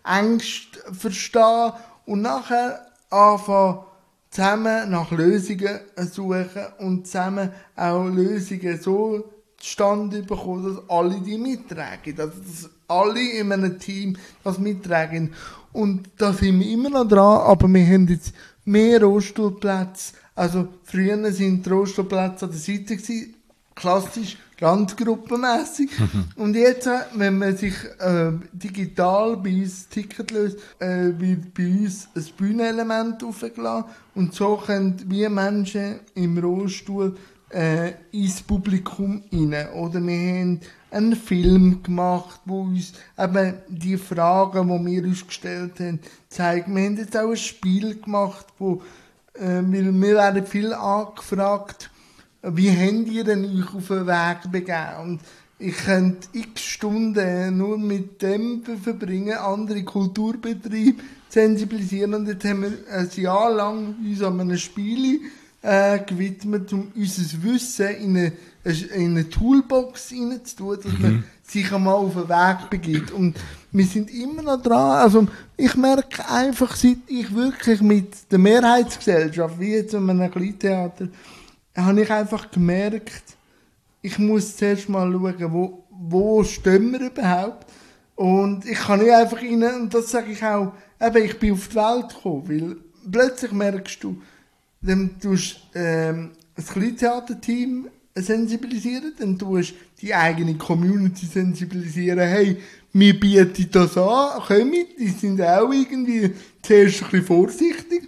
Ängste verstehen und nachher anfangen, zusammen nach Lösungen suchen und zusammen auch Lösungen so zustande bekommen, dass alle die mittragen, dass alle in einem Team das mittragen. Und da sind wir immer noch dran, aber wir haben jetzt mehr Rollstuhlplätze. Also früher sind die Rollstuhlplätze an der Seite gewesen, klassisch, randgruppenmässig. Und jetzt, wenn man sich äh, digital bei uns Ticket löst, äh, wird bei uns ein Bühnenelement aufgeladen und so können wir Menschen im Rollstuhl äh, ins Publikum rein. Oder wir haben einen Film gemacht, wo uns eben die Fragen, die wir uns gestellt haben, zeigen. Wir haben jetzt auch ein Spiel gemacht, wo äh, weil wir werden viel angefragt, wie habt ihr denn euch auf den Weg begeben? Und ich könnte x Stunden nur mit dem verbringen, andere Kulturbetriebe sensibilisieren. Und jetzt haben wir ein Jahr lang uns an einem Spiel äh, gewidmet, um unser Wissen in eine, in eine Toolbox reinzutun, dass mhm. man sich einmal auf den Weg begibt. Und wir sind immer noch dran. Also ich merke einfach, seit ich wirklich mit der Mehrheitsgesellschaft, wie jetzt in einem Kleintheater, habe ich einfach gemerkt, ich muss zuerst mal schauen, wo, wo stehen wir überhaupt. Und ich kann nicht einfach rein, und das sage ich auch, eben, ich bin auf die Welt gekommen, weil plötzlich merkst du, dann tust du ähm, ein Kleintheaterteam sensibilisieren, dann tust du die eigene Community sensibilisieren, hey, wir bieten das an, kommen, die sind auch irgendwie zuerst ein bisschen vorsichtig.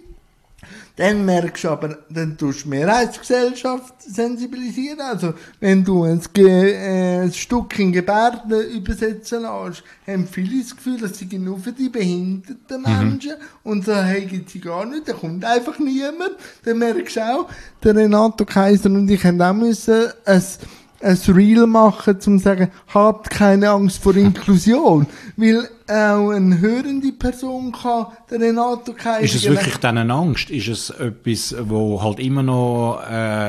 Dann merkst du aber, dann tust du die Mehrheitsgesellschaft sensibilisieren. Also, wenn du ein, äh, ein Stück in Gebärden übersetzen lässt, haben viele das Gefühl, dass sie nur für die behinderten Menschen mhm. und so, hey, gibt sie gar nicht, da kommt einfach niemand. Dann merkst du auch, der Renato Kaiser und ich haben auch müssen ein ein Reel machen, um zu sagen, habt keine Angst vor Inklusion. Weil auch eine hörende Person kann den Renato Kaiser... Ist es wirklich dann eine Angst? Ist es etwas, wo halt immer noch äh,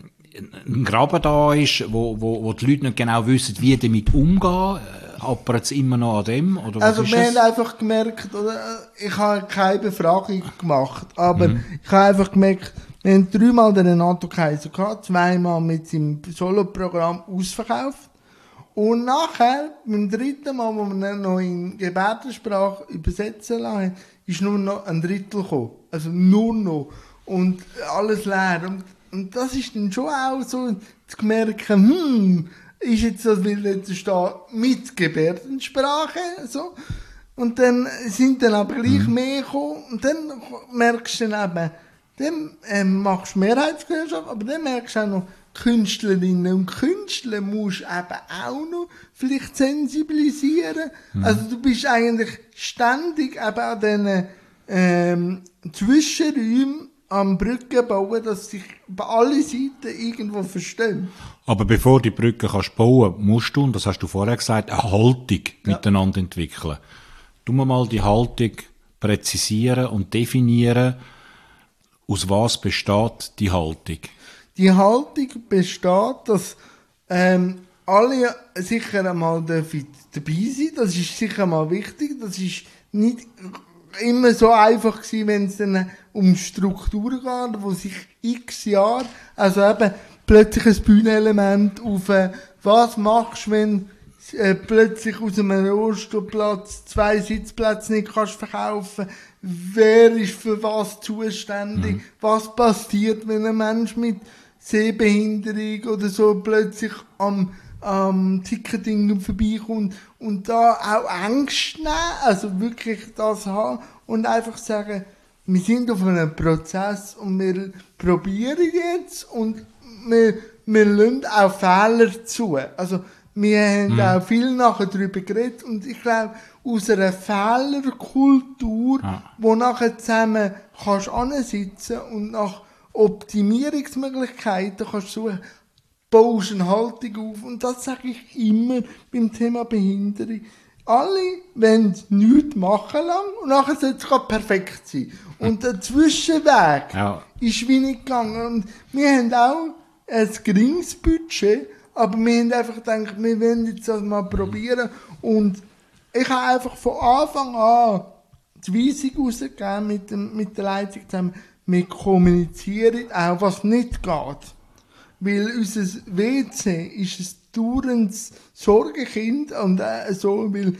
ein Graben da ist, wo, wo, wo die Leute nicht genau wissen, wie damit umgehen? Aber jetzt immer noch an dem? Oder was also ist wir es? haben einfach gemerkt, oder, ich habe keine Befragung gemacht, aber mhm. ich habe einfach gemerkt, wir haben dreimal den Renato Kaiser gehabt, zweimal mit seinem Soloprogramm ausverkauft. Und nachher, beim dritten Mal, wo wir ihn noch in Gebärdensprache übersetzen lassen, ist nur noch ein Drittel gekommen. Also nur noch. Und alles leer. Und, und das ist dann schon auch so, zu merken, hm, ist jetzt das, weil jetzt steht, mit Gebärdensprache, so. Und dann sind dann aber gleich mhm. mehr gekommen. Und dann merkst du dann eben, dann ähm, machst du Mehrheitsgesellschaft, aber dann merkst du auch noch, Künstlerinnen und Künstler musst du eben auch noch vielleicht sensibilisieren. Mhm. Also du bist eigentlich ständig eben an diesen ähm, Zwischenräumen am Brücken bauen, dass sich bei allen Seiten irgendwo verstehen. Aber bevor du die Brücke kannst bauen, musst du, und das hast du vorher gesagt, eine Haltung ja. miteinander entwickeln. Du musst mal die Haltung präzisieren und definieren. Aus was besteht die Haltung? Die Haltung besteht, dass ähm, alle sicher einmal dabei sein. Das ist sicher mal wichtig. Das ist nicht immer so einfach gewesen, wenn es dann um Strukturen geht, wo sich x Jahre, also eben plötzlich ein Bühnenelement auf, äh, was machst du, wenn äh, plötzlich aus einem Rollstuhlplatz zwei Sitzplätze nicht kannst verkaufen. Wer ist für was zuständig? Mhm. Was passiert, wenn ein Mensch mit Sehbehinderung oder so plötzlich am, am Ticketing vorbeikommt und da auch Angst nehmen, also wirklich das haben und einfach sagen, wir sind auf einem Prozess und wir probieren jetzt und wir, wir lassen auch Fehler zu. Also wir haben mhm. auch viel nachher darüber geredet und ich glaube, aus einer Fehlerkultur, ja. wo nachher zusammen kannst ansitzen und nach Optimierungsmöglichkeiten kannst suchen, baust eine Haltung auf. Und das sage ich immer beim Thema Behinderung. Alle wollen nichts machen lang und nachher soll es gerade perfekt sein. Und der Zwischenweg ja. ist wie nicht gegangen. Und wir haben auch ein geringes Budget, aber wir haben einfach gedacht, wir wollen jetzt das mal probieren. Und ich habe einfach von Anfang an die Weisung rausgegeben mit, dem, mit der Leitung zusammen, wir kommunizieren auch, was nicht geht. Weil unser W C ist ein dauerndes Sorgenkind und äh, so, weil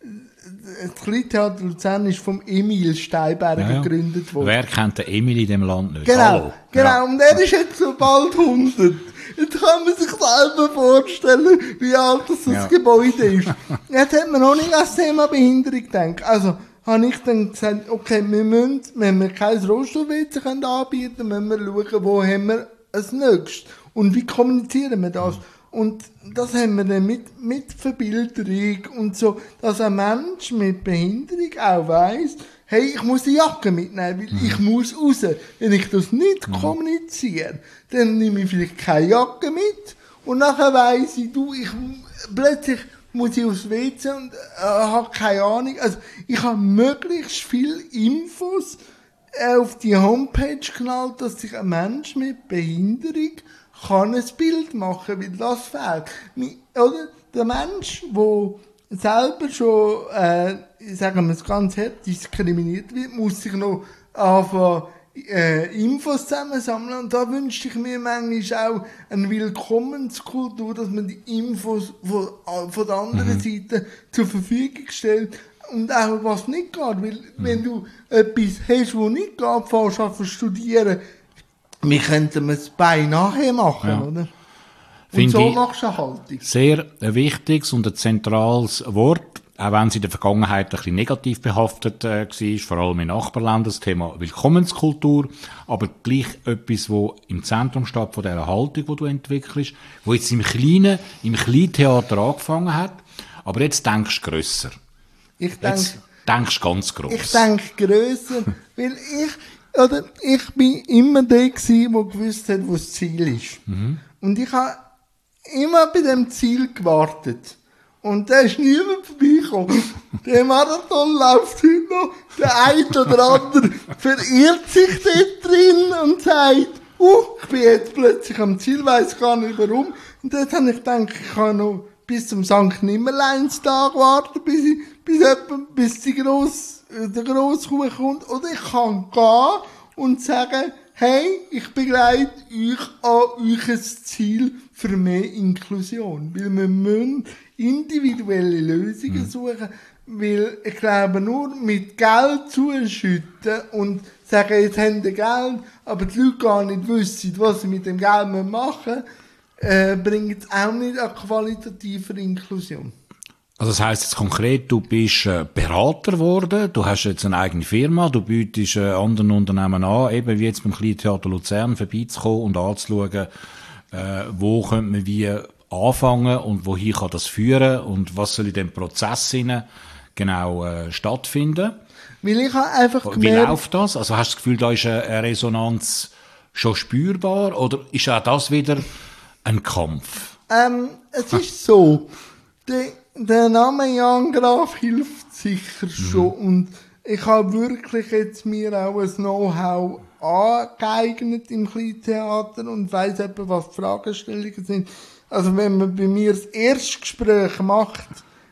das Kleintheater Luzern ist vom Emil Steinberger Ja, ja. gegründet worden. Wer kennt den Emil in dem Land nicht? Genau, Hallo. genau. Ja. Und er ist jetzt so bald hundert. Jetzt kann man sich selber vorstellen, wie alt das, das Ja. Gebäude ist. Jetzt hat man noch nicht an das Thema Behinderung gedacht. Also habe ich dann gesagt, okay, wir müssen, wenn wir kein Rollstuhl-W C anbieten können, müssen wir schauen, wo haben wir als nächstes. Und wie kommunizieren wir das? Und das haben wir dann mit, mit Verbilderung und so, dass ein Mensch mit Behinderung auch weiss, hey, ich muss die Jacke mitnehmen, weil mhm. ich muss raus. Wenn ich das nicht mhm. kommuniziere, dann nehme ich vielleicht keine Jacke mit und nachher weiss ich, du, ich, plötzlich muss ich aufs W C und äh, habe keine Ahnung. Also ich habe möglichst viele Infos äh, auf die Homepage geknallt, dass sich ein Mensch mit Behinderung kann ein Bild machen, weil das fehlt. Oder? Der Mensch, der selber schon, äh, sagen wir es ganz hart, diskriminiert wird, muss sich noch anfangen, äh, Infos zusammensammeln. Und da wünschte ich mir manchmal auch eine Willkommenskultur, dass man die Infos von, von der anderen mhm. Seite zur Verfügung stellt. Und auch was nicht geht. Weil, mhm. wenn du etwas hast, was nicht geht, fährst du an zu studieren, wir könnten es beinahe machen, ja. oder? Und Find so machst du eine Haltung. Sehr ein wichtiges und ein zentrales Wort, auch wenn es in der Vergangenheit ein bisschen negativ behaftet äh, war, vor allem in Nachbarländern, das Thema Willkommenskultur, aber gleich etwas, wo im Zentrum steht von dieser Haltung, die du entwickelst, wo jetzt im Kleinen, im Kleintheater angefangen hat, aber jetzt denkst du grösser. Ich denk, jetzt denkst du ganz gross. Ich denke grösser, weil ich... Oder ich bin immer der gsi, der gewusst hat, wo das Ziel ist. Mhm. Und ich habe immer bei dem Ziel gewartet. Und da ist niemand vorbeigekommen. Der Marathon läuft heute noch. Der eine oder andere verirrt sich dort drin und sagt, uh, ich bin jetzt plötzlich am Ziel, weiss gar nicht warum. Und dort habe ich gedacht, ich kann noch bis zum Sankt Nimmerleinstag warten, bis, ich, bis, jemand, bis die grosse der grosse Kuh kommt, oder ich kann gehen und sagen, hey, ich begleite euch an euer Ziel für mehr Inklusion. Weil wir müssen individuelle Lösungen suchen, weil ich glaube, nur mit Geld zuschütten und sagen, jetzt haben wir Geld, aber die Leute gar nicht wissen, was sie mit dem Geld machen müssen, äh, bringt es auch nicht an qualitativer Inklusion. Also das heisst jetzt konkret, du bist äh, Berater geworden, du hast jetzt eine eigene Firma, du bietest äh, anderen Unternehmen an, eben wie jetzt beim Kleintheater Luzern vorbeizukommen und anzuschauen, äh, wo könnte man wie anfangen und wohin kann das führen und was soll in dem Prozess hinein genau äh, stattfinden. Weil ich habe einfach Wie gemerkt, läuft das? Also hast du das Gefühl, da ist eine Resonanz schon spürbar oder ist auch das wieder ein Kampf? Ähm, es ist so, der Der Name Jan Graf hilft sicher schon mhm. und ich habe wirklich jetzt mir auch ein Know-how angeeignet im Kleintheater und weiss etwa, was die Fragestellungen sind. Also wenn man bei mir das Erstgespräch macht,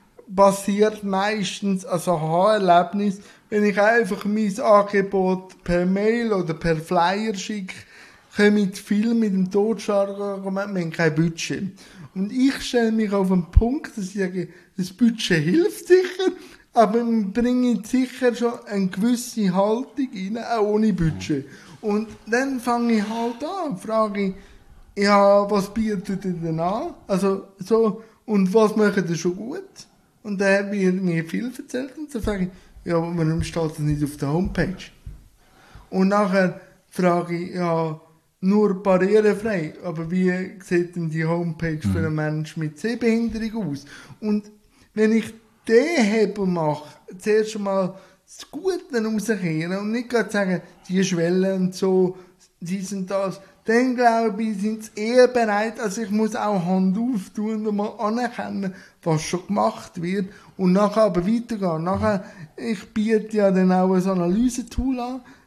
passiert meistens also ein Aha-Erlebnis, wenn ich einfach mein Angebot per Mail oder per Flyer schicke, kommen viele mit dem Totschlagargument, wir haben kein Budget. Und ich stelle mich auf den Punkt, dass ich sage, das Budget hilft sicher, aber wir bringen sicher schon eine gewisse Haltung rein, auch ohne Budget. Und dann fange ich halt an, frage ich, ja, was bietet ihr denn an? Also, so, und was macht ihr schon gut? Und dann wird mir viel erzählt und dann frage ich, ja, warum steht das nicht auf der Homepage? Und nachher frage ich, ja, nur barrierefrei, aber wie sieht denn die Homepage für einen Menschen mit Sehbehinderung aus? Und wenn ich den Hebel mache, zuerst einmal das Gute rauskehren und nicht gerade sagen, die Schwelle und so, dies und das, dann glaube ich, sind sie eher bereit, also ich muss auch Hand auftun und mal anerkennen, was schon gemacht wird und nachher aber weitergehen. Nachher, ich biete ja dann auch ein Analysetool an,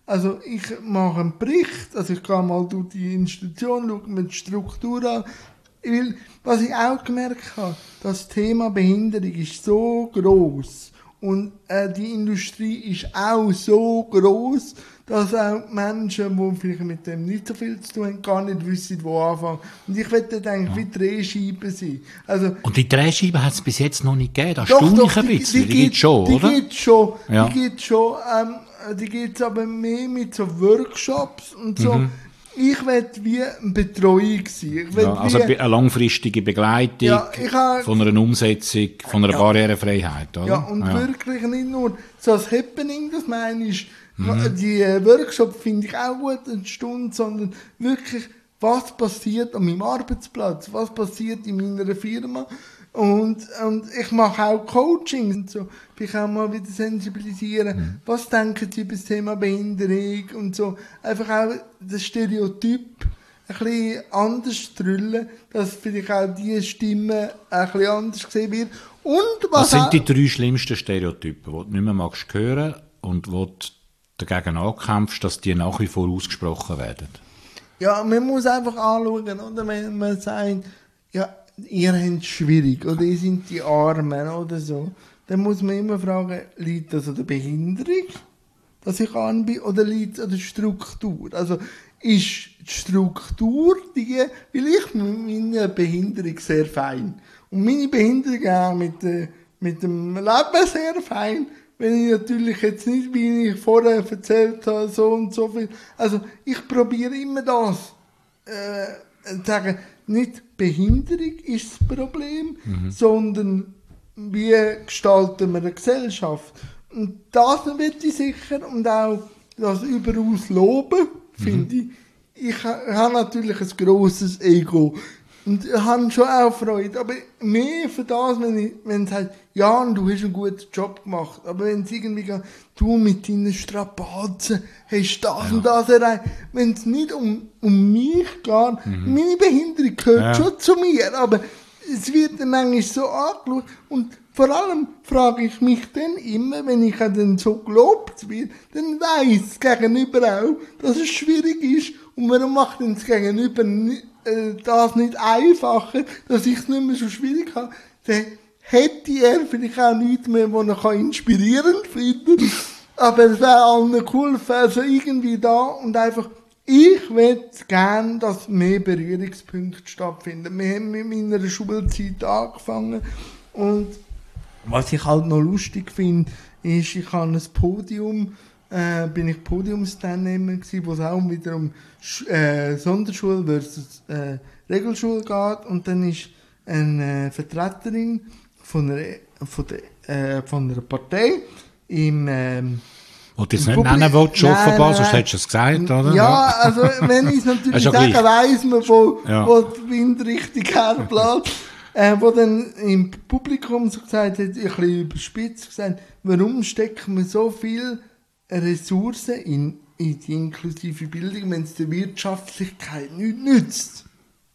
Also ich mache einen Bericht, also ich gehe mal durch die Institution, schaue mir die Struktur an. Weil, was ich auch gemerkt habe, das Thema Behinderung ist so gross und äh, die Industrie ist auch so gross, dass auch Menschen, die vielleicht mit dem nicht so viel zu tun haben, gar nicht wissen, wo anfangen. Und ich möchte eigentlich ja. wie Drehscheiben sein. Also, und die Drehscheibe hat es bis jetzt noch nicht gegeben, das staune ich ein bisschen. Die, die, die gibt es schon, die oder? Die gibt schon, ja. die gibt schon, ähm, die gibt es aber mehr mit so Workshops und so. Mhm. Ich will wie eine Betreuung sein. Ich ja, also eine langfristige Begleitung ja, ha, von einer Umsetzung, von einer ja, Barrierefreiheit, oder? Ja, und ja. wirklich nicht nur so das Happening, das meine ich, mhm. die Workshop finde ich auch gut, eine Stunde, sondern wirklich, was passiert an meinem Arbeitsplatz, was passiert in meiner Firma. Und, und ich mache auch Coaching und so. Ich kann auch mal wieder sensibilisieren. Mhm. Was denken Sie über das Thema Behinderung und so. Einfach auch das Stereotyp ein bisschen anders drüllen, dass vielleicht auch diese Stimme ein bisschen anders gesehen wird. Und was, was sind die drei schlimmsten Stereotypen, die du nicht mehr magst hören und wo du dagegen ankämpfst, dass die nach wie vor ausgesprochen werden? Ja, man muss einfach anschauen, oder? Wenn man sagt, ja, ihr habt es schwierig oder ihr seid die Armen oder so, dann muss man immer fragen, liegt das an der Behinderung, dass ich anbiete, oder liegt es an der Struktur? Also ist die Struktur die, weil ich mit meiner Behinderung sehr fein und meine Behinderung auch mit, äh, mit dem Leben sehr fein, wenn ich natürlich jetzt nicht, wie ich vorher erzählt habe, so und so viel, also ich probiere immer das, äh, sagen, nicht Behinderung ist das Problem, mhm. sondern wie gestalten wir eine Gesellschaft. Und das will ich sicher und auch das überaus loben, finde mhm. ich. Ich habe natürlich ein grosses Ego und habe schon auch Freude, aber mehr für das, wenn ich, wenn es sagt, ja, du hast einen guten Job gemacht, aber wenn es irgendwie geht, du mit deinen Strapazen hast das ja. und das erreicht, wenn es nicht um, um mich geht, mhm. meine Behinderung gehört ja. schon zu mir, aber es wird dann manchmal so angeschaut und vor allem frage ich mich dann immer, wenn ich dann so gelobt werde, dann weiss das Gegenüber auch, dass es schwierig ist und warum macht denn das Gegenüber nicht, äh, das nicht einfacher, dass ich es nicht mehr so schwierig habe, dann hätte er vielleicht auch nichts mehr, was er inspirierend finden kann. Aber es wäre allen cool, also irgendwie da und einfach, ich möchte gerne, dass mehr Berührungspunkte stattfinden. Wir haben mit meiner Schulzeit angefangen und was ich halt noch lustig finde, ist, ich habe ein Podium, äh, bin ich Podiumsteilnehmer gewesen, wo es auch wieder um äh, Sonderschule versus äh, Regelschule geht und dann ist eine Vertreterin von einer, von der, äh, von einer Partei im ähm, wo du es nicht nennen willst, schon offenbar, sonst hättest du es gesagt, oder? Ja, also wenn ich es natürlich sage, weiss man, wo, ja. wo der Wind richtig herbläst. Äh, wo dann im Publikum so gesagt hat, ein bisschen überspitzt gesagt, warum stecken wir so viel Ressourcen in, in die inklusive Bildung, wenn es der Wirtschaftlichkeit nicht nützt?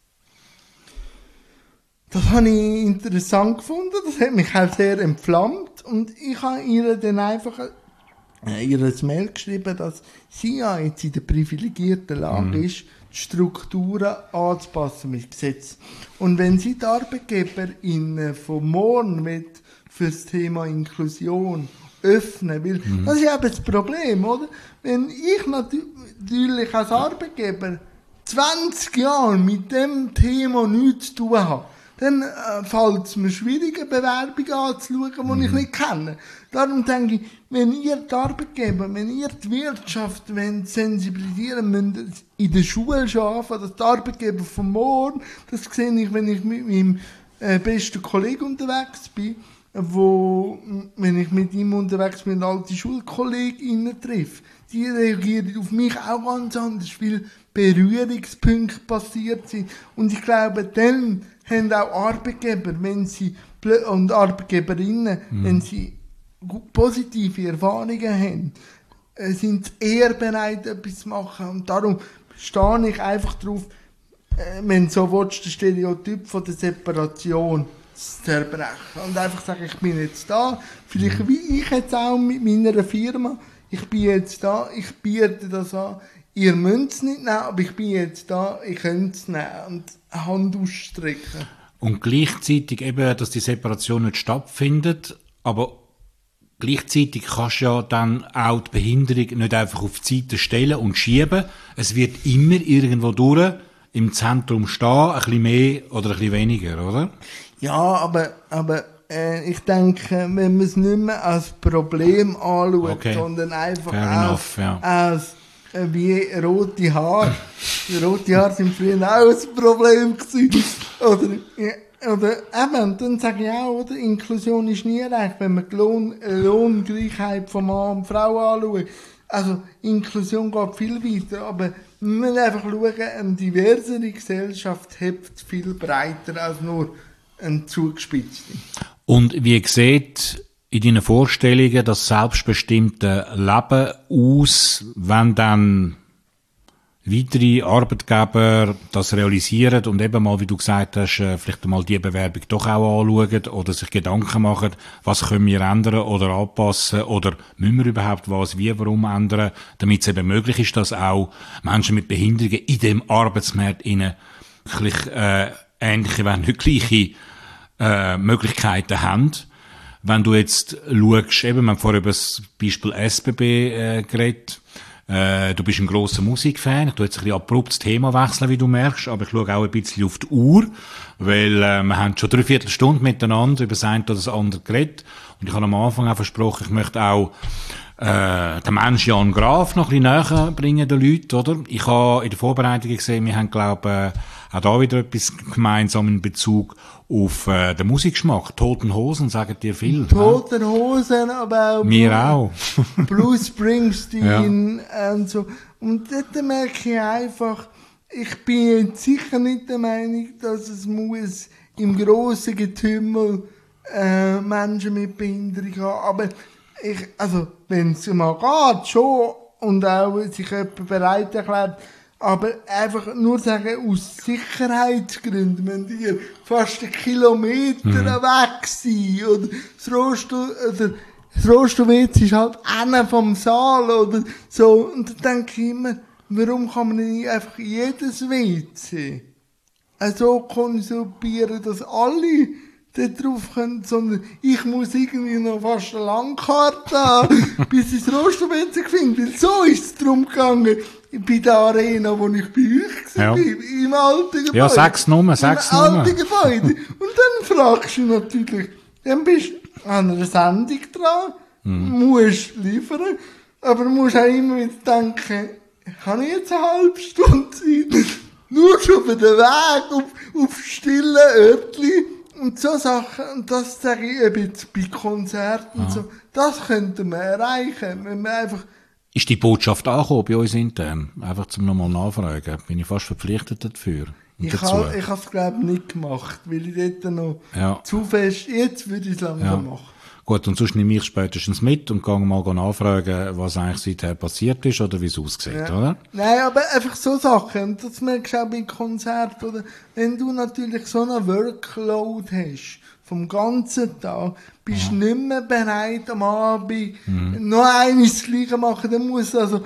Das habe ich interessant gefunden, das hat mich auch sehr entflammt und ich habe ihr dann einfach äh, ihr ein Mail geschrieben, dass sie ja jetzt in der privilegierten Lage mhm. ist, die Strukturen anzupassen mit Gesetz. Und wenn sie die ArbeitgeberInnen von morgen für das Thema Inklusion öffnen will, mhm. das ist eben das Problem, oder? Wenn ich natürlich als Arbeitgeber zwanzig Jahre mit dem Thema nichts zu tun habe, dann äh, fällt es mir schwierig, eine Bewerbung anzuschauen, die mhm. ich nicht kenne. Darum denke ich, wenn ihr die Arbeitgeber, wenn ihr die Wirtschaft wollt, sensibilisieren müsst, in der Schule schon anfangen, dass die Arbeitgeber von morgen, das sehe ich, wenn ich mit meinem äh, besten Kollegen unterwegs bin, wo, wenn ich mit ihm unterwegs bin, alte SchulkollegInnen treffe, die reagieren auf mich auch ganz anders, weil Berührungspunkte passiert sind. Und ich glaube, dann haben auch Arbeitgeber, wenn sie, und Arbeitgeberinnen, mhm. wenn sie positive Erfahrungen haben, sind eher bereit, etwas zu machen. Und darum stehe ich einfach drauf, wenn du so willst, den Stereotyp von der Separation zu zerbrechen. Und einfach sagen, ich bin jetzt da, vielleicht wie ich jetzt auch mit meiner Firma, ich bin jetzt da, ich biete das an, ihr müsst es nicht nehmen, aber ich bin jetzt da, ich könnte es nehmen und eine Hand ausstrecken. Und gleichzeitig eben, dass die Separation nicht stattfindet, aber gleichzeitig kannst du ja dann auch die Behinderung nicht einfach auf die Seite stellen und schieben. Es wird immer irgendwo durch im Zentrum stehen, ein bisschen mehr oder ein bisschen weniger, oder? Ja, aber, aber äh, ich denke, wenn man es nicht mehr als Problem anschaut, Okay. sondern einfach Fair als, enough, ja. als äh, wie rote Haare. Die rote Haare sind früher auch ein Problem gewesen. Oder, ja, oder eben, dann sage ich auch, oder, Inklusion ist nie recht, wenn man die Lohn, Lohngleichheit von Mann und Frau anschaut. Also, Inklusion geht viel weiter, aber wir müssen einfach schauen, eine diversere Gesellschaft hebt viel breiter als nur eine zugespitzte. Und wie sieht in deinen Vorstellungen das selbstbestimmte Leben aus, wenn dann weitere Arbeitgeber das realisieren und eben mal, wie du gesagt hast, äh, vielleicht mal die Bewerbung doch auch anschauen oder sich Gedanken machen, was können wir ändern oder anpassen oder müssen wir überhaupt was, wie, warum ändern, damit es eben möglich ist, dass auch Menschen mit Behinderungen in dem Arbeitsmarkt innen wirklich äh, ähnliche, wenn nicht gleiche äh, Möglichkeiten haben. Wenn du jetzt schaust, eben, wir haben vorher über das Beispiel S B B äh, geredet, äh, du bist ein grosser Musikfan, ich tue jetzt ein bisschen abrupt das Thema wechseln, wie du merkst, aber ich schaue auch ein bisschen auf die Uhr, weil äh, wir haben schon dreiviertel Stunde miteinander über das eine oder das andere geredet und ich habe am Anfang auch versprochen, ich möchte auch äh, den Menschen Jan Graf noch ein bisschen näher bringen, den Leuten, oder? Ich habe in der Vorbereitung gesehen, wir haben, glaube ich, auch da wieder etwas gemeinsam in Bezug auf äh, den Musikgeschmack. Toten Hosen sagen dir viel. Toten Hosen, aber auch Wir auch. Bruce Springsteen und so. Und dort merke ich einfach, ich bin jetzt sicher nicht der Meinung, dass es muss im grossen Getümmel äh, Menschen mit Behinderung haben. Aber ich, also, wenn es mal geht, schon, und auch sich jemand bereit erklärt, aber einfach nur sagen, aus Sicherheitsgründen, wenn die fast einen Kilometer mhm. weg sind, oder das Rollstuhl, oder das Rollstuhl-W C ist halt einer vom Saal, oder so, und dann denke ich immer, warum kann man nicht einfach jedes W C so konzipieren, dass alle da drauf können, sondern ich muss irgendwie noch fast eine Langkarte haben, bis ich das Rollstuhl-W C finde, weil so ist es darum gegangen, bei der Arena, wo ich bei euch war, ja. im alten Gebäude. Ja, sechs Nummer, sechs Nummer. Im alten Gebäude. Und dann fragst du natürlich, dann bist du an einer Sendung dran, mhm. musst liefern, aber musst auch immer wieder denken, kann ich jetzt eine halbe Stunde sein? Nur schon für den Weg auf, auf stillen Örtchen und so Sachen. Und das sage ich eben bei Konzerten und so. Das könnten wir erreichen, wenn wir einfach. Ist die Botschaft angekommen bei uns intern? Einfach zum nochmal nachfragen. Bin ich fast verpflichtet dafür. Ich habe ich es, glaube ich, nicht gemacht, weil ich dort noch ja. zu fest, jetzt würde ich es langsam ja. machen. Gut, und sonst nehme ich spätestens mit und gehe mal nachfragen, was eigentlich seither passiert ist oder wie es aussieht, ja. oder? Nein, aber einfach so Sachen, das merkst du auch bei Konzerten, oder wenn du natürlich so einen Workload hast, vom ganzen Tag, bist du ja. nicht mehr bereit, am Abend mhm. noch eines das Gleiche machen, dann muss also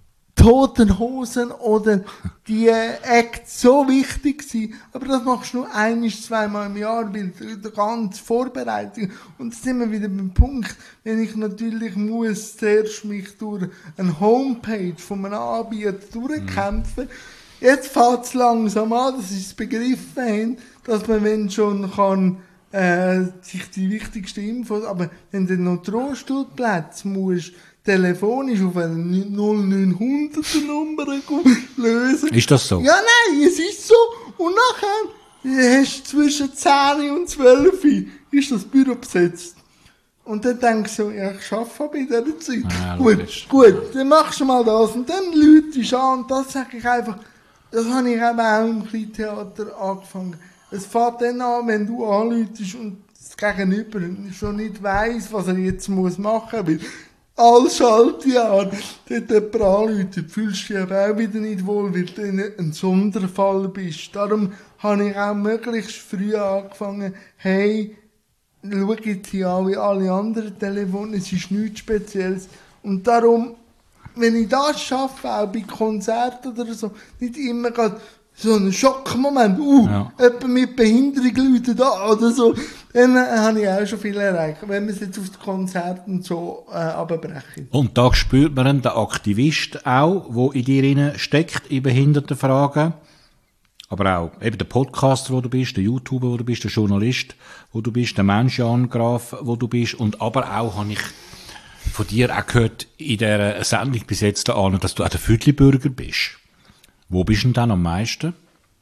Toten Hosen oder die Acts so wichtig sein, aber das machst du nur ein-, zweimal im Jahr, weil die ganze Vorbereitung, und jetzt sind wir wieder beim Punkt, wenn ich natürlich muss zuerst mich durch eine Homepage von einem Anbieter durchkämpfen, mhm. jetzt fängt es langsam an, dass ich es begriffen habe, dass man, wenn schon kann, äh, sich die wichtigsten Infos, aber wenn du noch die Rollstuhlplätze musst, telefonisch auf eine null neun hundert Nummer lösen. Ist das so? Ja, nein, es ist so. Und nachher hast du zwischen zehn und zwölf ist das Büro besetzt. Und dann denkst du so, ja, ich arbeite bei dieser Zeit. Ah, gut, gut, dann machst du mal das. Und dann läutest du an. Und das sage ich einfach, das habe ich eben auch im Kleintheater angefangen. Es fängt dann an, wenn du anläutest und das Gegenüber schon nicht weiss, was er jetzt muss machen muss. Als Schaltjahr dort jemand anruft, fühlst du dich aber auch wieder nicht wohl, weil du ein Sonderfall bist. Darum habe ich auch möglichst früh angefangen, hey, schau jetzt hier an wie alle anderen Telefone, es ist nichts Spezielles. Und darum, wenn ich das schaffe, auch bei Konzerten oder so, nicht immer gerade so einen Schockmoment, uh, Ja. jemand mit Behinderung Leute da oder so, dann äh, habe ich auch schon viel erreicht, wenn wir es jetzt auf die Konzerte und so äh, abbrechen. Und da spürt man den Aktivist auch, der in dir drin steckt, in Behindertenfragen. Aber auch eben der Podcaster, wo du bist, der YouTuber, wo du bist, der Journalist, wo du bist, der Mensch, Jan Graf, wo du bist. Und aber auch habe ich von dir auch gehört in dieser Sendung bis jetzt an, dass du auch der Viertelbürger bist. Wo bist du denn dann am meisten?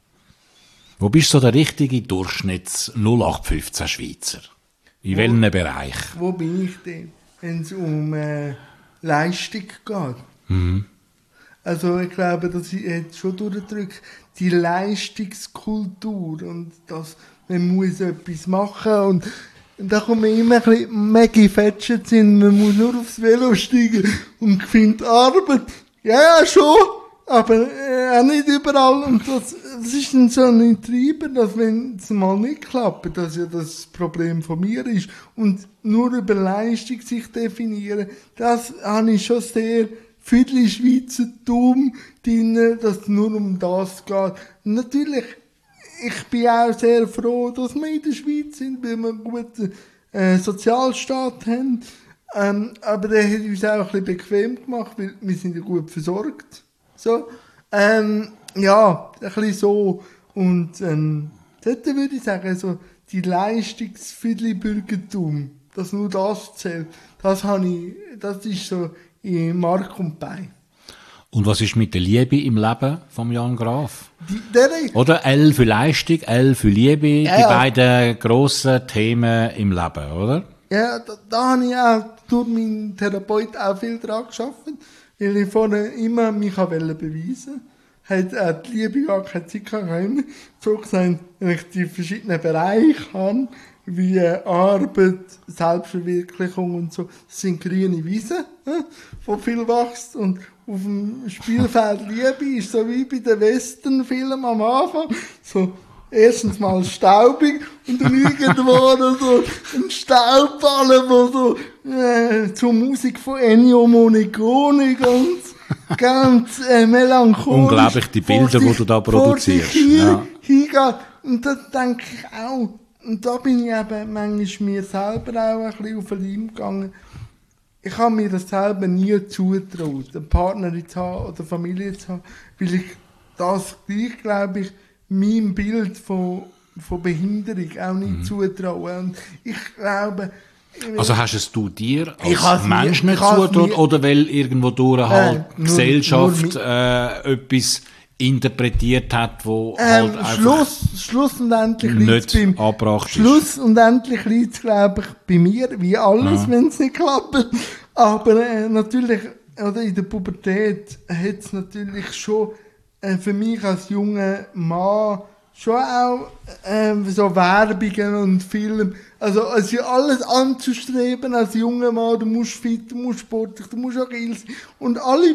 Wo bist du so der richtige Durchschnitts null acht fünfzehn Schweizer? In Wo- welchem Bereich? Wo bin ich denn, wenn es um äh, Leistung geht? Mhm. Also ich glaube, dass ich jetzt schon durchdrücke, die Leistungskultur und dass man muss etwas machen und da kommt mir immer ein bisschen Maggie Thatcher sind, man muss nur aufs Velo steigen und findet Arbeit. Ja, schon, aber äh, auch nicht überall. Und das, das ist dann so ein Treiber, dass wenn es mal nicht klappt, dass ja das Problem von mir ist und nur über Leistung sich definieren, das habe ich schon sehr viel Schweizertum drin, dass es nur um das geht. Und natürlich, ich bin auch sehr froh, dass wir in der Schweiz sind, weil wir einen guten äh, Sozialstaat haben. Ähm, aber der hat uns auch ein bisschen bequem gemacht, weil wir sind ja gut versorgt. So. Ähm, ja, ein bisschen so. Und ähm, dort würde ich sagen, so die Leistungsviertelbürgertum, dass nur das zählt, das, habe ich, das ist so in Mark und Bein. Und was ist mit der Liebe im Leben von Jan Graf? Die, der, Oder L für Leistung, L für Liebe, Ja, die ja. beiden grossen Themen im Leben, oder? Ja, da, da habe ich auch durch meinen Therapeut auch viel dran gearbeitet, weil ich vorher immer mich beweisen wollte. Hat auch die Liebe gar keine Zeit gehabt. Ich habe immer so gesagt, wenn ich die verschiedenen Bereiche habe, wie äh, Arbeit, Selbstverwirklichung und so, das sind grüne Wiesen, äh, wo viel wächst. Und auf dem Spielfeld Liebe ist so wie bei den Westernfilmen am Anfang, so erstens mal staubig und dann irgendwo noch so ein Staubballen, wo so äh, zur Musik von Ennio Morricone ganz, ganz äh, melancholisch. Unglaublich, die Bilder, vor die sich- du da vor sich produzierst. hin- Ja. hingeht. Und das denke ich auch. Und da bin ich eben manchmal mir selber auch ein bisschen auf den Leim gegangen. Ich habe mir das selber nie zugetraut, eine Partnerin zu haben oder Familie zu haben, weil ich das gleich, glaube ich, meinem Bild von, von Behinderung auch nicht Mhm. zutraue. Und ich glaube... Also hast es du dir Ich als has mir- Mensch nicht ich has zutraut mir- oder weil irgendwo durch halt Äh, nur- Gesellschaft nur äh, etwas interpretiert hat, wo Ähm, halt einfach Schluss, Schluss und endlich liegt's nicht beim- angebracht ist. Schluss und endlich liegt es, glaube ich, bei mir, wie alles, wenn es nicht klappt. Aber äh, natürlich, oder in der Pubertät hat es natürlich schon äh, für mich als junger Mann schon auch äh, so Werbungen und Filme, also, also alles anzustreben als junger Mann, du musst fit, du musst sportlich, du musst agil sein. Und alle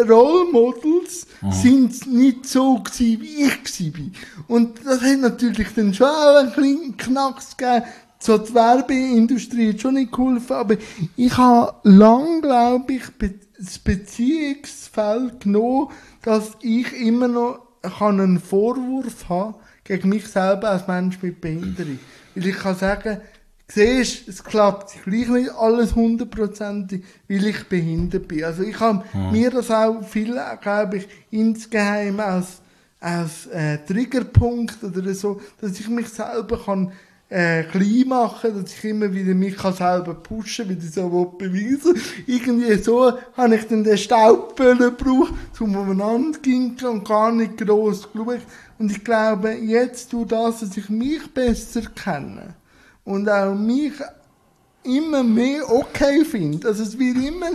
Rollmodels sind nicht so gewesen, wie ich gewesen bin. Und das hat natürlich dann schon auch einen kleinen Knacks gegeben. So die Werbeindustrie hat schon nicht geholfen, aber ich habe lang, glaube ich, be- das Beziehungsfeld genommen, dass ich immer noch kann einen Vorwurf haben gegen mich selber als Mensch mit Behinderung. Weil ich kann sagen, siehst, es klappt gleich nicht alles hundertprozentig, weil ich behindert bin. Also ich habe mir das auch viel, glaube ich, insgeheim als, als äh, Triggerpunkt oder so, dass ich mich selber kann äh, klein machen, dass ich immer wieder mich kann selber pushen, weil ich so will beweisen. Irgendwie so habe ich dann den Staubböllen gebraucht, um umeinander zu gehen und gar nicht gross geschaut. Und ich glaube, jetzt durch das, dass ich mich besser kenne und auch mich immer mehr okay finde, also es wird immer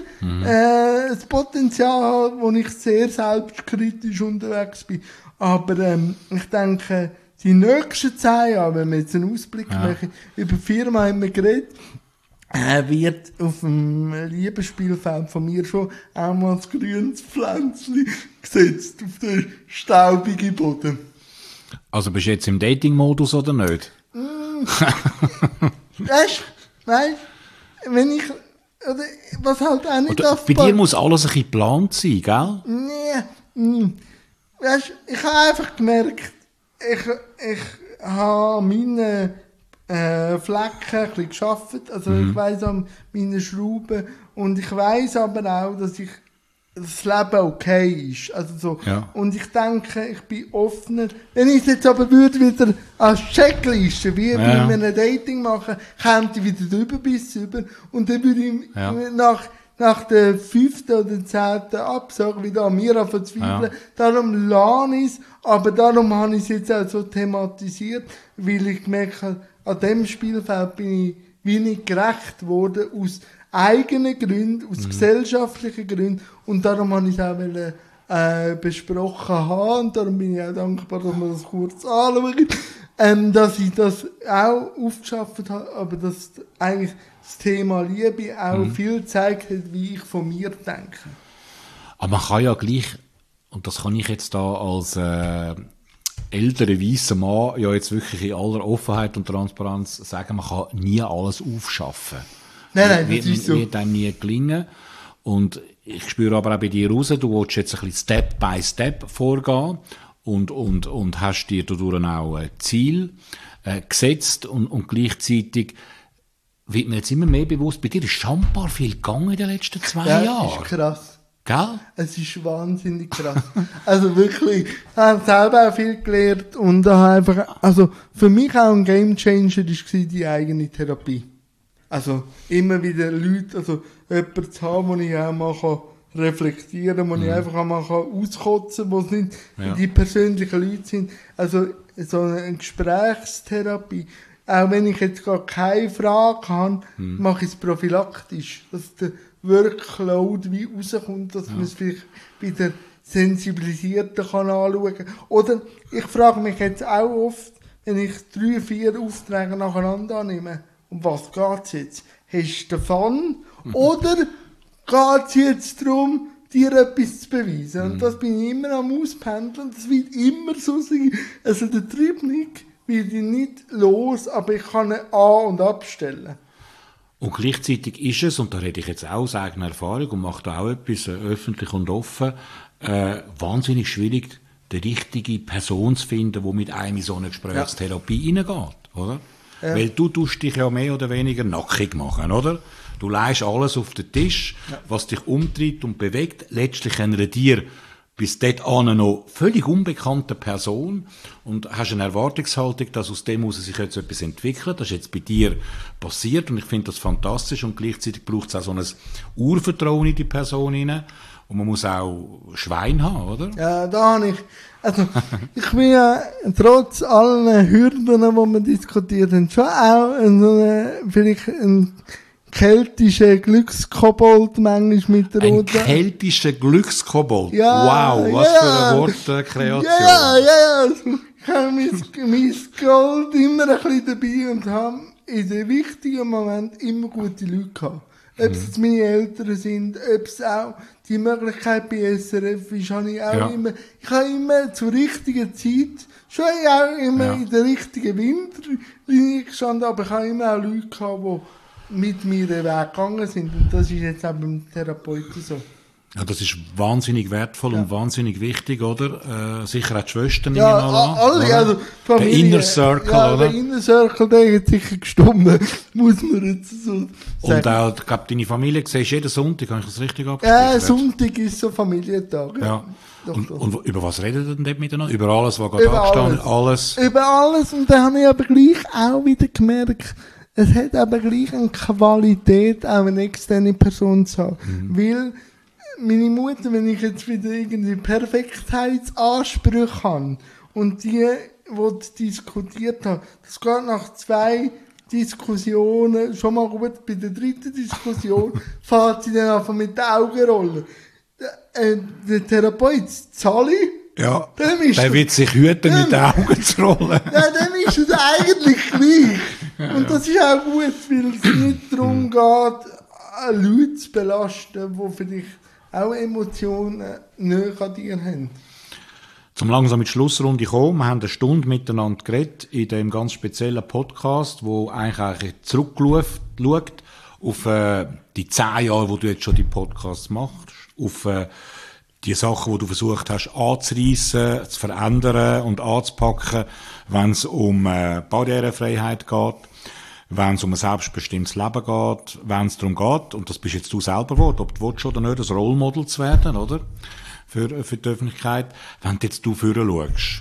äh, das Potenzial haben, wo ich sehr selbstkritisch unterwegs bin. Aber ähm, ich denke, die nächsten zehn Jahre, wenn wir jetzt einen Ausblick Ja. machen, über die Firma haben wir geredet, äh, wird auf dem Liebesspielfeld von mir schon einmal das grünes Pflänzchen gesetzt auf den staubigen Boden. Also bist du jetzt im Dating-Modus oder nicht? Weißt du, weißt, wenn ich oder, was halt auch nicht Oder auf bei dir muss alles ein bisschen geplant sein, gell? Nee, mm. Weißt, ich habe einfach gemerkt, ich, ich habe meine äh, Flecken ein bisschen geschafft, also Mhm. ich weiss an meine Schrauben und ich weiss aber auch, dass ich das Leben okay ist. Also so. Ja. Und ich denke, ich bin offener. Wenn ich es jetzt aber würde wieder als Checkliste, wie Ja. bei einem Dating machen, käme ich wieder den Überbiss über und dann würde ich Ja. nach, nach der fünften oder zehnten Absage wieder an mir verzweifeln. Ja. Darum lerne ich es, aber darum habe ich es jetzt auch so thematisiert, weil ich gemerkt habe, an dem Spielfeld bin ich wie nicht gerecht geworden, aus eigenen Gründen, aus Mhm. gesellschaftlichen Gründen. Und darum habe ich es auch wollen, äh, besprochen haben. Und darum bin ich auch dankbar, dass wir das kurz anschauen. Ähm, dass ich das auch aufgeschafft habe, aber dass eigentlich das Thema Liebe auch Mhm. viel gezeigt hat, wie ich von mir denke. Aber man kann ja gleich, und das kann ich jetzt da als äh, älterer weisser Mann ja jetzt wirklich in aller Offenheit und Transparenz sagen, man kann nie alles aufschaffen. Nein, nein, wird, das ist so. wird einem nie gelingen. Und ich spüre aber auch bei dir raus, du willst jetzt ein bisschen Step by Step vorgehen und, und, und hast dir dadurch auch ein Ziel äh, gesetzt und, und gleichzeitig wird mir jetzt immer mehr bewusst, bei dir ist schon ein paar viel gegangen in den letzten zwei Ja, Jahren. ist krass. Gell? Es ist wahnsinnig krass. Also wirklich, ich habe selber auch viel gelernt und habe einfach, also für mich auch ein Gamechanger war die eigene Therapie. Also immer wieder Leute, also jemanden zu haben, wo ich auch mal kann reflektieren, wo ich einfach auch mal kann auskotzen kann, wo es nicht Ja. die persönlichen Leute sind. Also so eine Gesprächstherapie. Auch wenn ich jetzt gar keine Frage habe, mache ich es prophylaktisch, dass der Workload wie rauskommt, dass man es vielleicht wieder sensibilisierter kann anschauen kann. Oder ich frage mich jetzt auch oft, wenn ich drei, vier Aufträge nacheinander annehme, um was geht es jetzt? Hast du davon? Oder geht es jetzt darum, dir etwas zu beweisen? Und das bin ich immer am Auspendeln. Das wird immer so sein. Also der Triebnik wird ich nicht los, aber ich kann ihn an- und abstellen. Und gleichzeitig ist es, und da rede ich jetzt auch aus eigener Erfahrung und mache da auch etwas äh, öffentlich und offen, äh, wahnsinnig schwierig, die richtige Person zu finden, die mit einem in so eine Gesprächstherapie hineingeht, oder? Ja. Weil du tust dich ja mehr oder weniger nackig machen, oder? Du leihst alles auf den Tisch, was dich umtreibt und bewegt. Letztlich einer dir bis dort an noch völlig unbekannte Person und hast eine Erwartungshaltung, dass aus dem heraus sich jetzt etwas entwickelt. Das ist jetzt bei dir passiert und ich finde das fantastisch und gleichzeitig braucht es auch so ein Urvertrauen in die Person hinein und man muss auch Schwein haben, oder? Ja, da habe ich, also, ich bin ja trotz allen Hürden, die wir diskutiert haben, schon auch in so eine, vielleicht ein keltischer Glückskobold manchmal mit der Ein roten. keltischer Glückskobold. Ja, wow, was ja. für eine Wortkreation. Ja, ja, ja. Also, ich habe mein, mein Gold immer ein bisschen dabei und habe in den wichtigen Momenten immer gute Leute gehabt. Ob es jetzt meine Eltern sind, ob es auch die Möglichkeit bei S R F ist, habe ich auch Ja. immer, ich habe immer zur richtigen Zeit, schon auch immer Ja. in der richtigen Winterlinie gestanden, aber ich habe immer auch Leute gehabt, die mit mir den Weg gegangen sind. Und das ist jetzt auch beim Therapeuten so. Ja, das ist wahnsinnig wertvoll Ja. und wahnsinnig wichtig, oder? Äh, sicher auch die Schwestern Ja, nehme ich mal an, a- alle, oder? also Der Familie. Inner Circle, ja, oder? der Inner Circle, der hat sicher gestummen, muss man jetzt so Und sagen. auch, ich glaube, deine Familie siehst du jeden Sonntag, habe ich das richtig Ja, abgespeichert? Sonntag ist so Familientag. Ja. Doch, Und, doch. und über was redet ihr denn dort miteinander? Über alles, was gerade Über angestanden ist? Alles. Über alles. Und dann habe ich aber gleich auch wieder gemerkt, es hat aber gleich eine Qualität, auch eine externe Person zu haben. Mhm. Weil meine Mutter, wenn ich jetzt wieder irgendwie Perfektheitsansprüche habe und die, die diskutiert haben, das geht nach zwei Diskussionen schon mal gut. Bei der dritten Diskussion fährt sie dann einfach mit den Augen rollen. Der, äh, der Therapeut, Zali, Ja. dem ist Der wird sich hüten, mit den Augen zu rollen. ja, dem ist es eigentlich gleich. Und das ist auch gut, weil es nicht darum geht, Leute zu belasten, die vielleicht auch Emotionen näher an dir haben. Zum langsam mit Schlussrunde kommen. Wir haben eine Stunde miteinander geredet in dem ganz speziellen Podcast, wo eigentlich, eigentlich zurückschaut auf äh, die zehn Jahre, wo du jetzt schon die Podcasts machst, auf äh, die Sachen, die du versucht hast anzureissen, zu verändern und anzupacken, wenn es um äh, Barrierefreiheit geht, wenn es um ein selbstbestimmtes Leben geht, wenn es darum geht, und das bist jetzt du selber geworden, ob du willst oder nicht, ein Rollmodel zu werden, oder? Für, für die Öffentlichkeit. Wenn du jetzt du vorher schaust,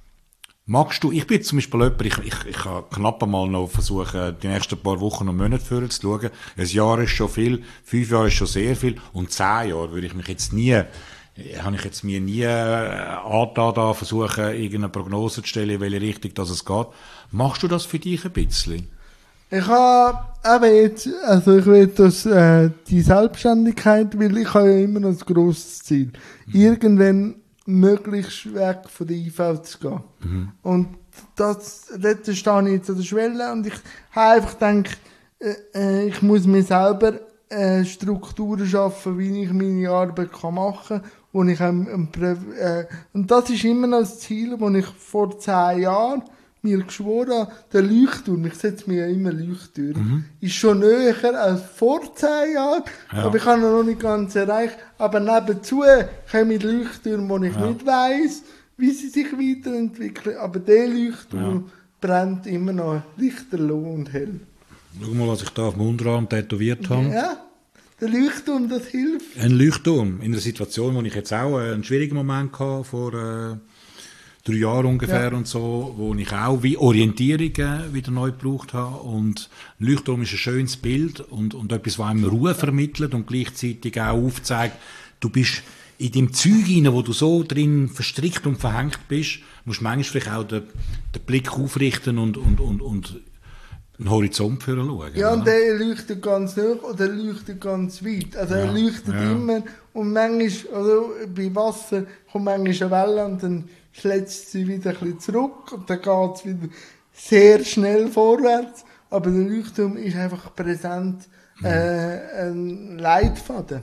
magst du, ich bin jetzt zum Beispiel jemand, ich, ich, ich kann knapp einmal noch versuchen, die nächsten paar Wochen und Monate vorher zu schauen. Ein Jahr ist schon viel, fünf Jahre ist schon sehr viel, und zehn Jahre würde ich mich jetzt nie, habe ich jetzt mir nie angetan, da versuchen, irgendeine Prognose zu stellen, in welche Richtung das es geht. Machst du das für dich ein bisschen? Ich habe eben jetzt, also ich will das, äh, die Selbstständigkeit, weil ich habe ja immer noch ein grosses Ziel. Mhm. Irgendwann möglichst weg von der I V zu gehen. Mhm. Und das, dort stehe ich jetzt an der Schwelle und ich habe einfach gedacht, äh, ich muss mir selber äh, Strukturen schaffen, wie ich meine Arbeit kann machen kann. Und, ich, ähm, äh, und das ist immer noch das Ziel, das ich vor zehn Jahren mir geschworen habe, der Leuchtturm, ich setze mir ja immer Leuchttürme, mhm. ist schon näher als vor zehn Jahren, ja. aber ich habe ihn noch nicht ganz erreicht. Aber nebenzu kommen Leuchttürme, wo ich ja. nicht weiss, wie sie sich weiterentwickeln. Aber der Leuchtturm ja. brennt immer noch lichterloh und hell. Schau mal, was ich da auf dem Unterarm tätowiert habe. Ja, der Leuchtturm, das hilft. Ein Leuchtturm, in einer Situation, wo ich jetzt auch einen schwierigen Moment hatte, vor äh, drei Jahren ungefähr ja. und so, wo ich auch wie Orientierung äh, wieder neu gebraucht habe. Und ein Leuchtturm ist ein schönes Bild und, und etwas, was einem Ruhe vermittelt und gleichzeitig auch aufzeigt, du bist in dem Zeug hinein, wo du so drin verstrickt und verhängt bist, musst du manchmal vielleicht auch den, den Blick aufrichten und, und, und, und einen Horizont für schauen. Ja, und oder? der leuchtet ganz hoch oder leuchtet ganz weit. Also ja, er leuchtet ja. immer und manchmal, also bei Wasser kommt manchmal eine Welle und dann schlägt sie wieder ein bisschen zurück und dann geht es wieder sehr schnell vorwärts. Aber der Leuchtturm ist einfach präsent, äh, ein Leitfaden.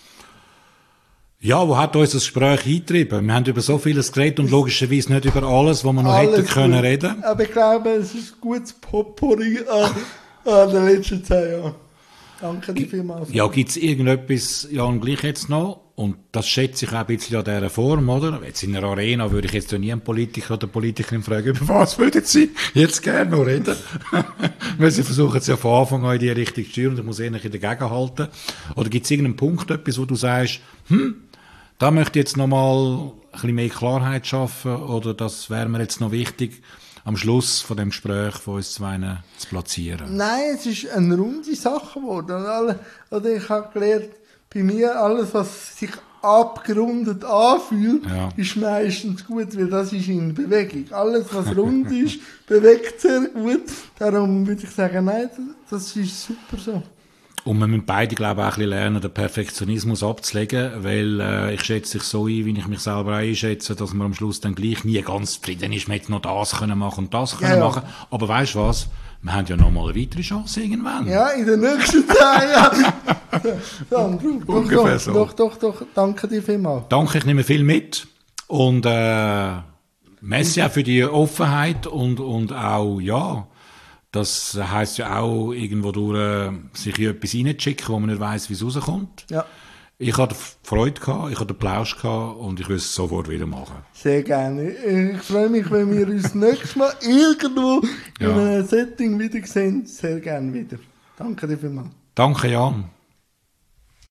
Ja, wo hat uns das Gespräch eingetrieben? Wir haben über so vieles geredet und logischerweise nicht über alles, was wir noch alles hätten können gut. reden. Aber ich glaube, es ist ein gutes Potpourri an, an den letzten zehn Jahren. Danke dir vielmals. Ja, gibt es irgendetwas, Jan, gleich jetzt noch? Und das schätze ich auch ein bisschen an dieser Form, oder? Jetzt in einer Arena würde ich jetzt nie einen Politiker oder Politikerin fragen, über was würden Sie jetzt gerne noch reden? Weil Sie versuchen es ja von Anfang an in die Richtung zu steuern und ich muss eher dagegen halten. Oder gibt es irgendeinen Punkt, etwas, wo du sagst, hm, da möchte ich jetzt noch mal ein bisschen mehr Klarheit schaffen oder das wäre mir jetzt noch wichtig, am Schluss von dem Gespräch von uns zwei zu platzieren? Nein, es ist eine runde Sache geworden. Und alle, oder ich habe gelernt, bei mir alles, was sich abgerundet anfühlt, ja. ist meistens gut, weil das ist in Bewegung. Alles, was rund ist, bewegt sehr gut. Darum würde ich sagen, nein, das ist super so. Und wir müssen beide, glaube ich, auch ein bisschen lernen, den Perfektionismus abzulegen, weil äh, ich schätze dich so ein, wie ich mich selber einschätze, dass man am Schluss dann gleich nie ganz zufrieden ist, man hätte noch das können machen und das können ja, ja. machen. Aber weißt du was? Wir haben ja noch mal eine weitere Chance irgendwann. Ja, in den nächsten zehn Jahren. Sandro, Ungefähr doch, so. doch, doch, doch, danke dir vielmals. Danke, ich nehme viel mit. Und äh, merci auch für die Offenheit und, und auch, ja, das heisst ja auch, irgendwo durch äh, sich in etwas reinzuschicken, wo man nicht weiss, wie es rauskommt. Ja. Ich hatte Freude gehabt, ich hatte Plausch gehabt und ich will es sofort wieder machen. Sehr gerne. Ich freue mich, wenn wir uns nächstes Mal irgendwo ja. in einem Setting wieder sehen. Sehr gerne wieder. Danke dir vielmals. Danke, Jan.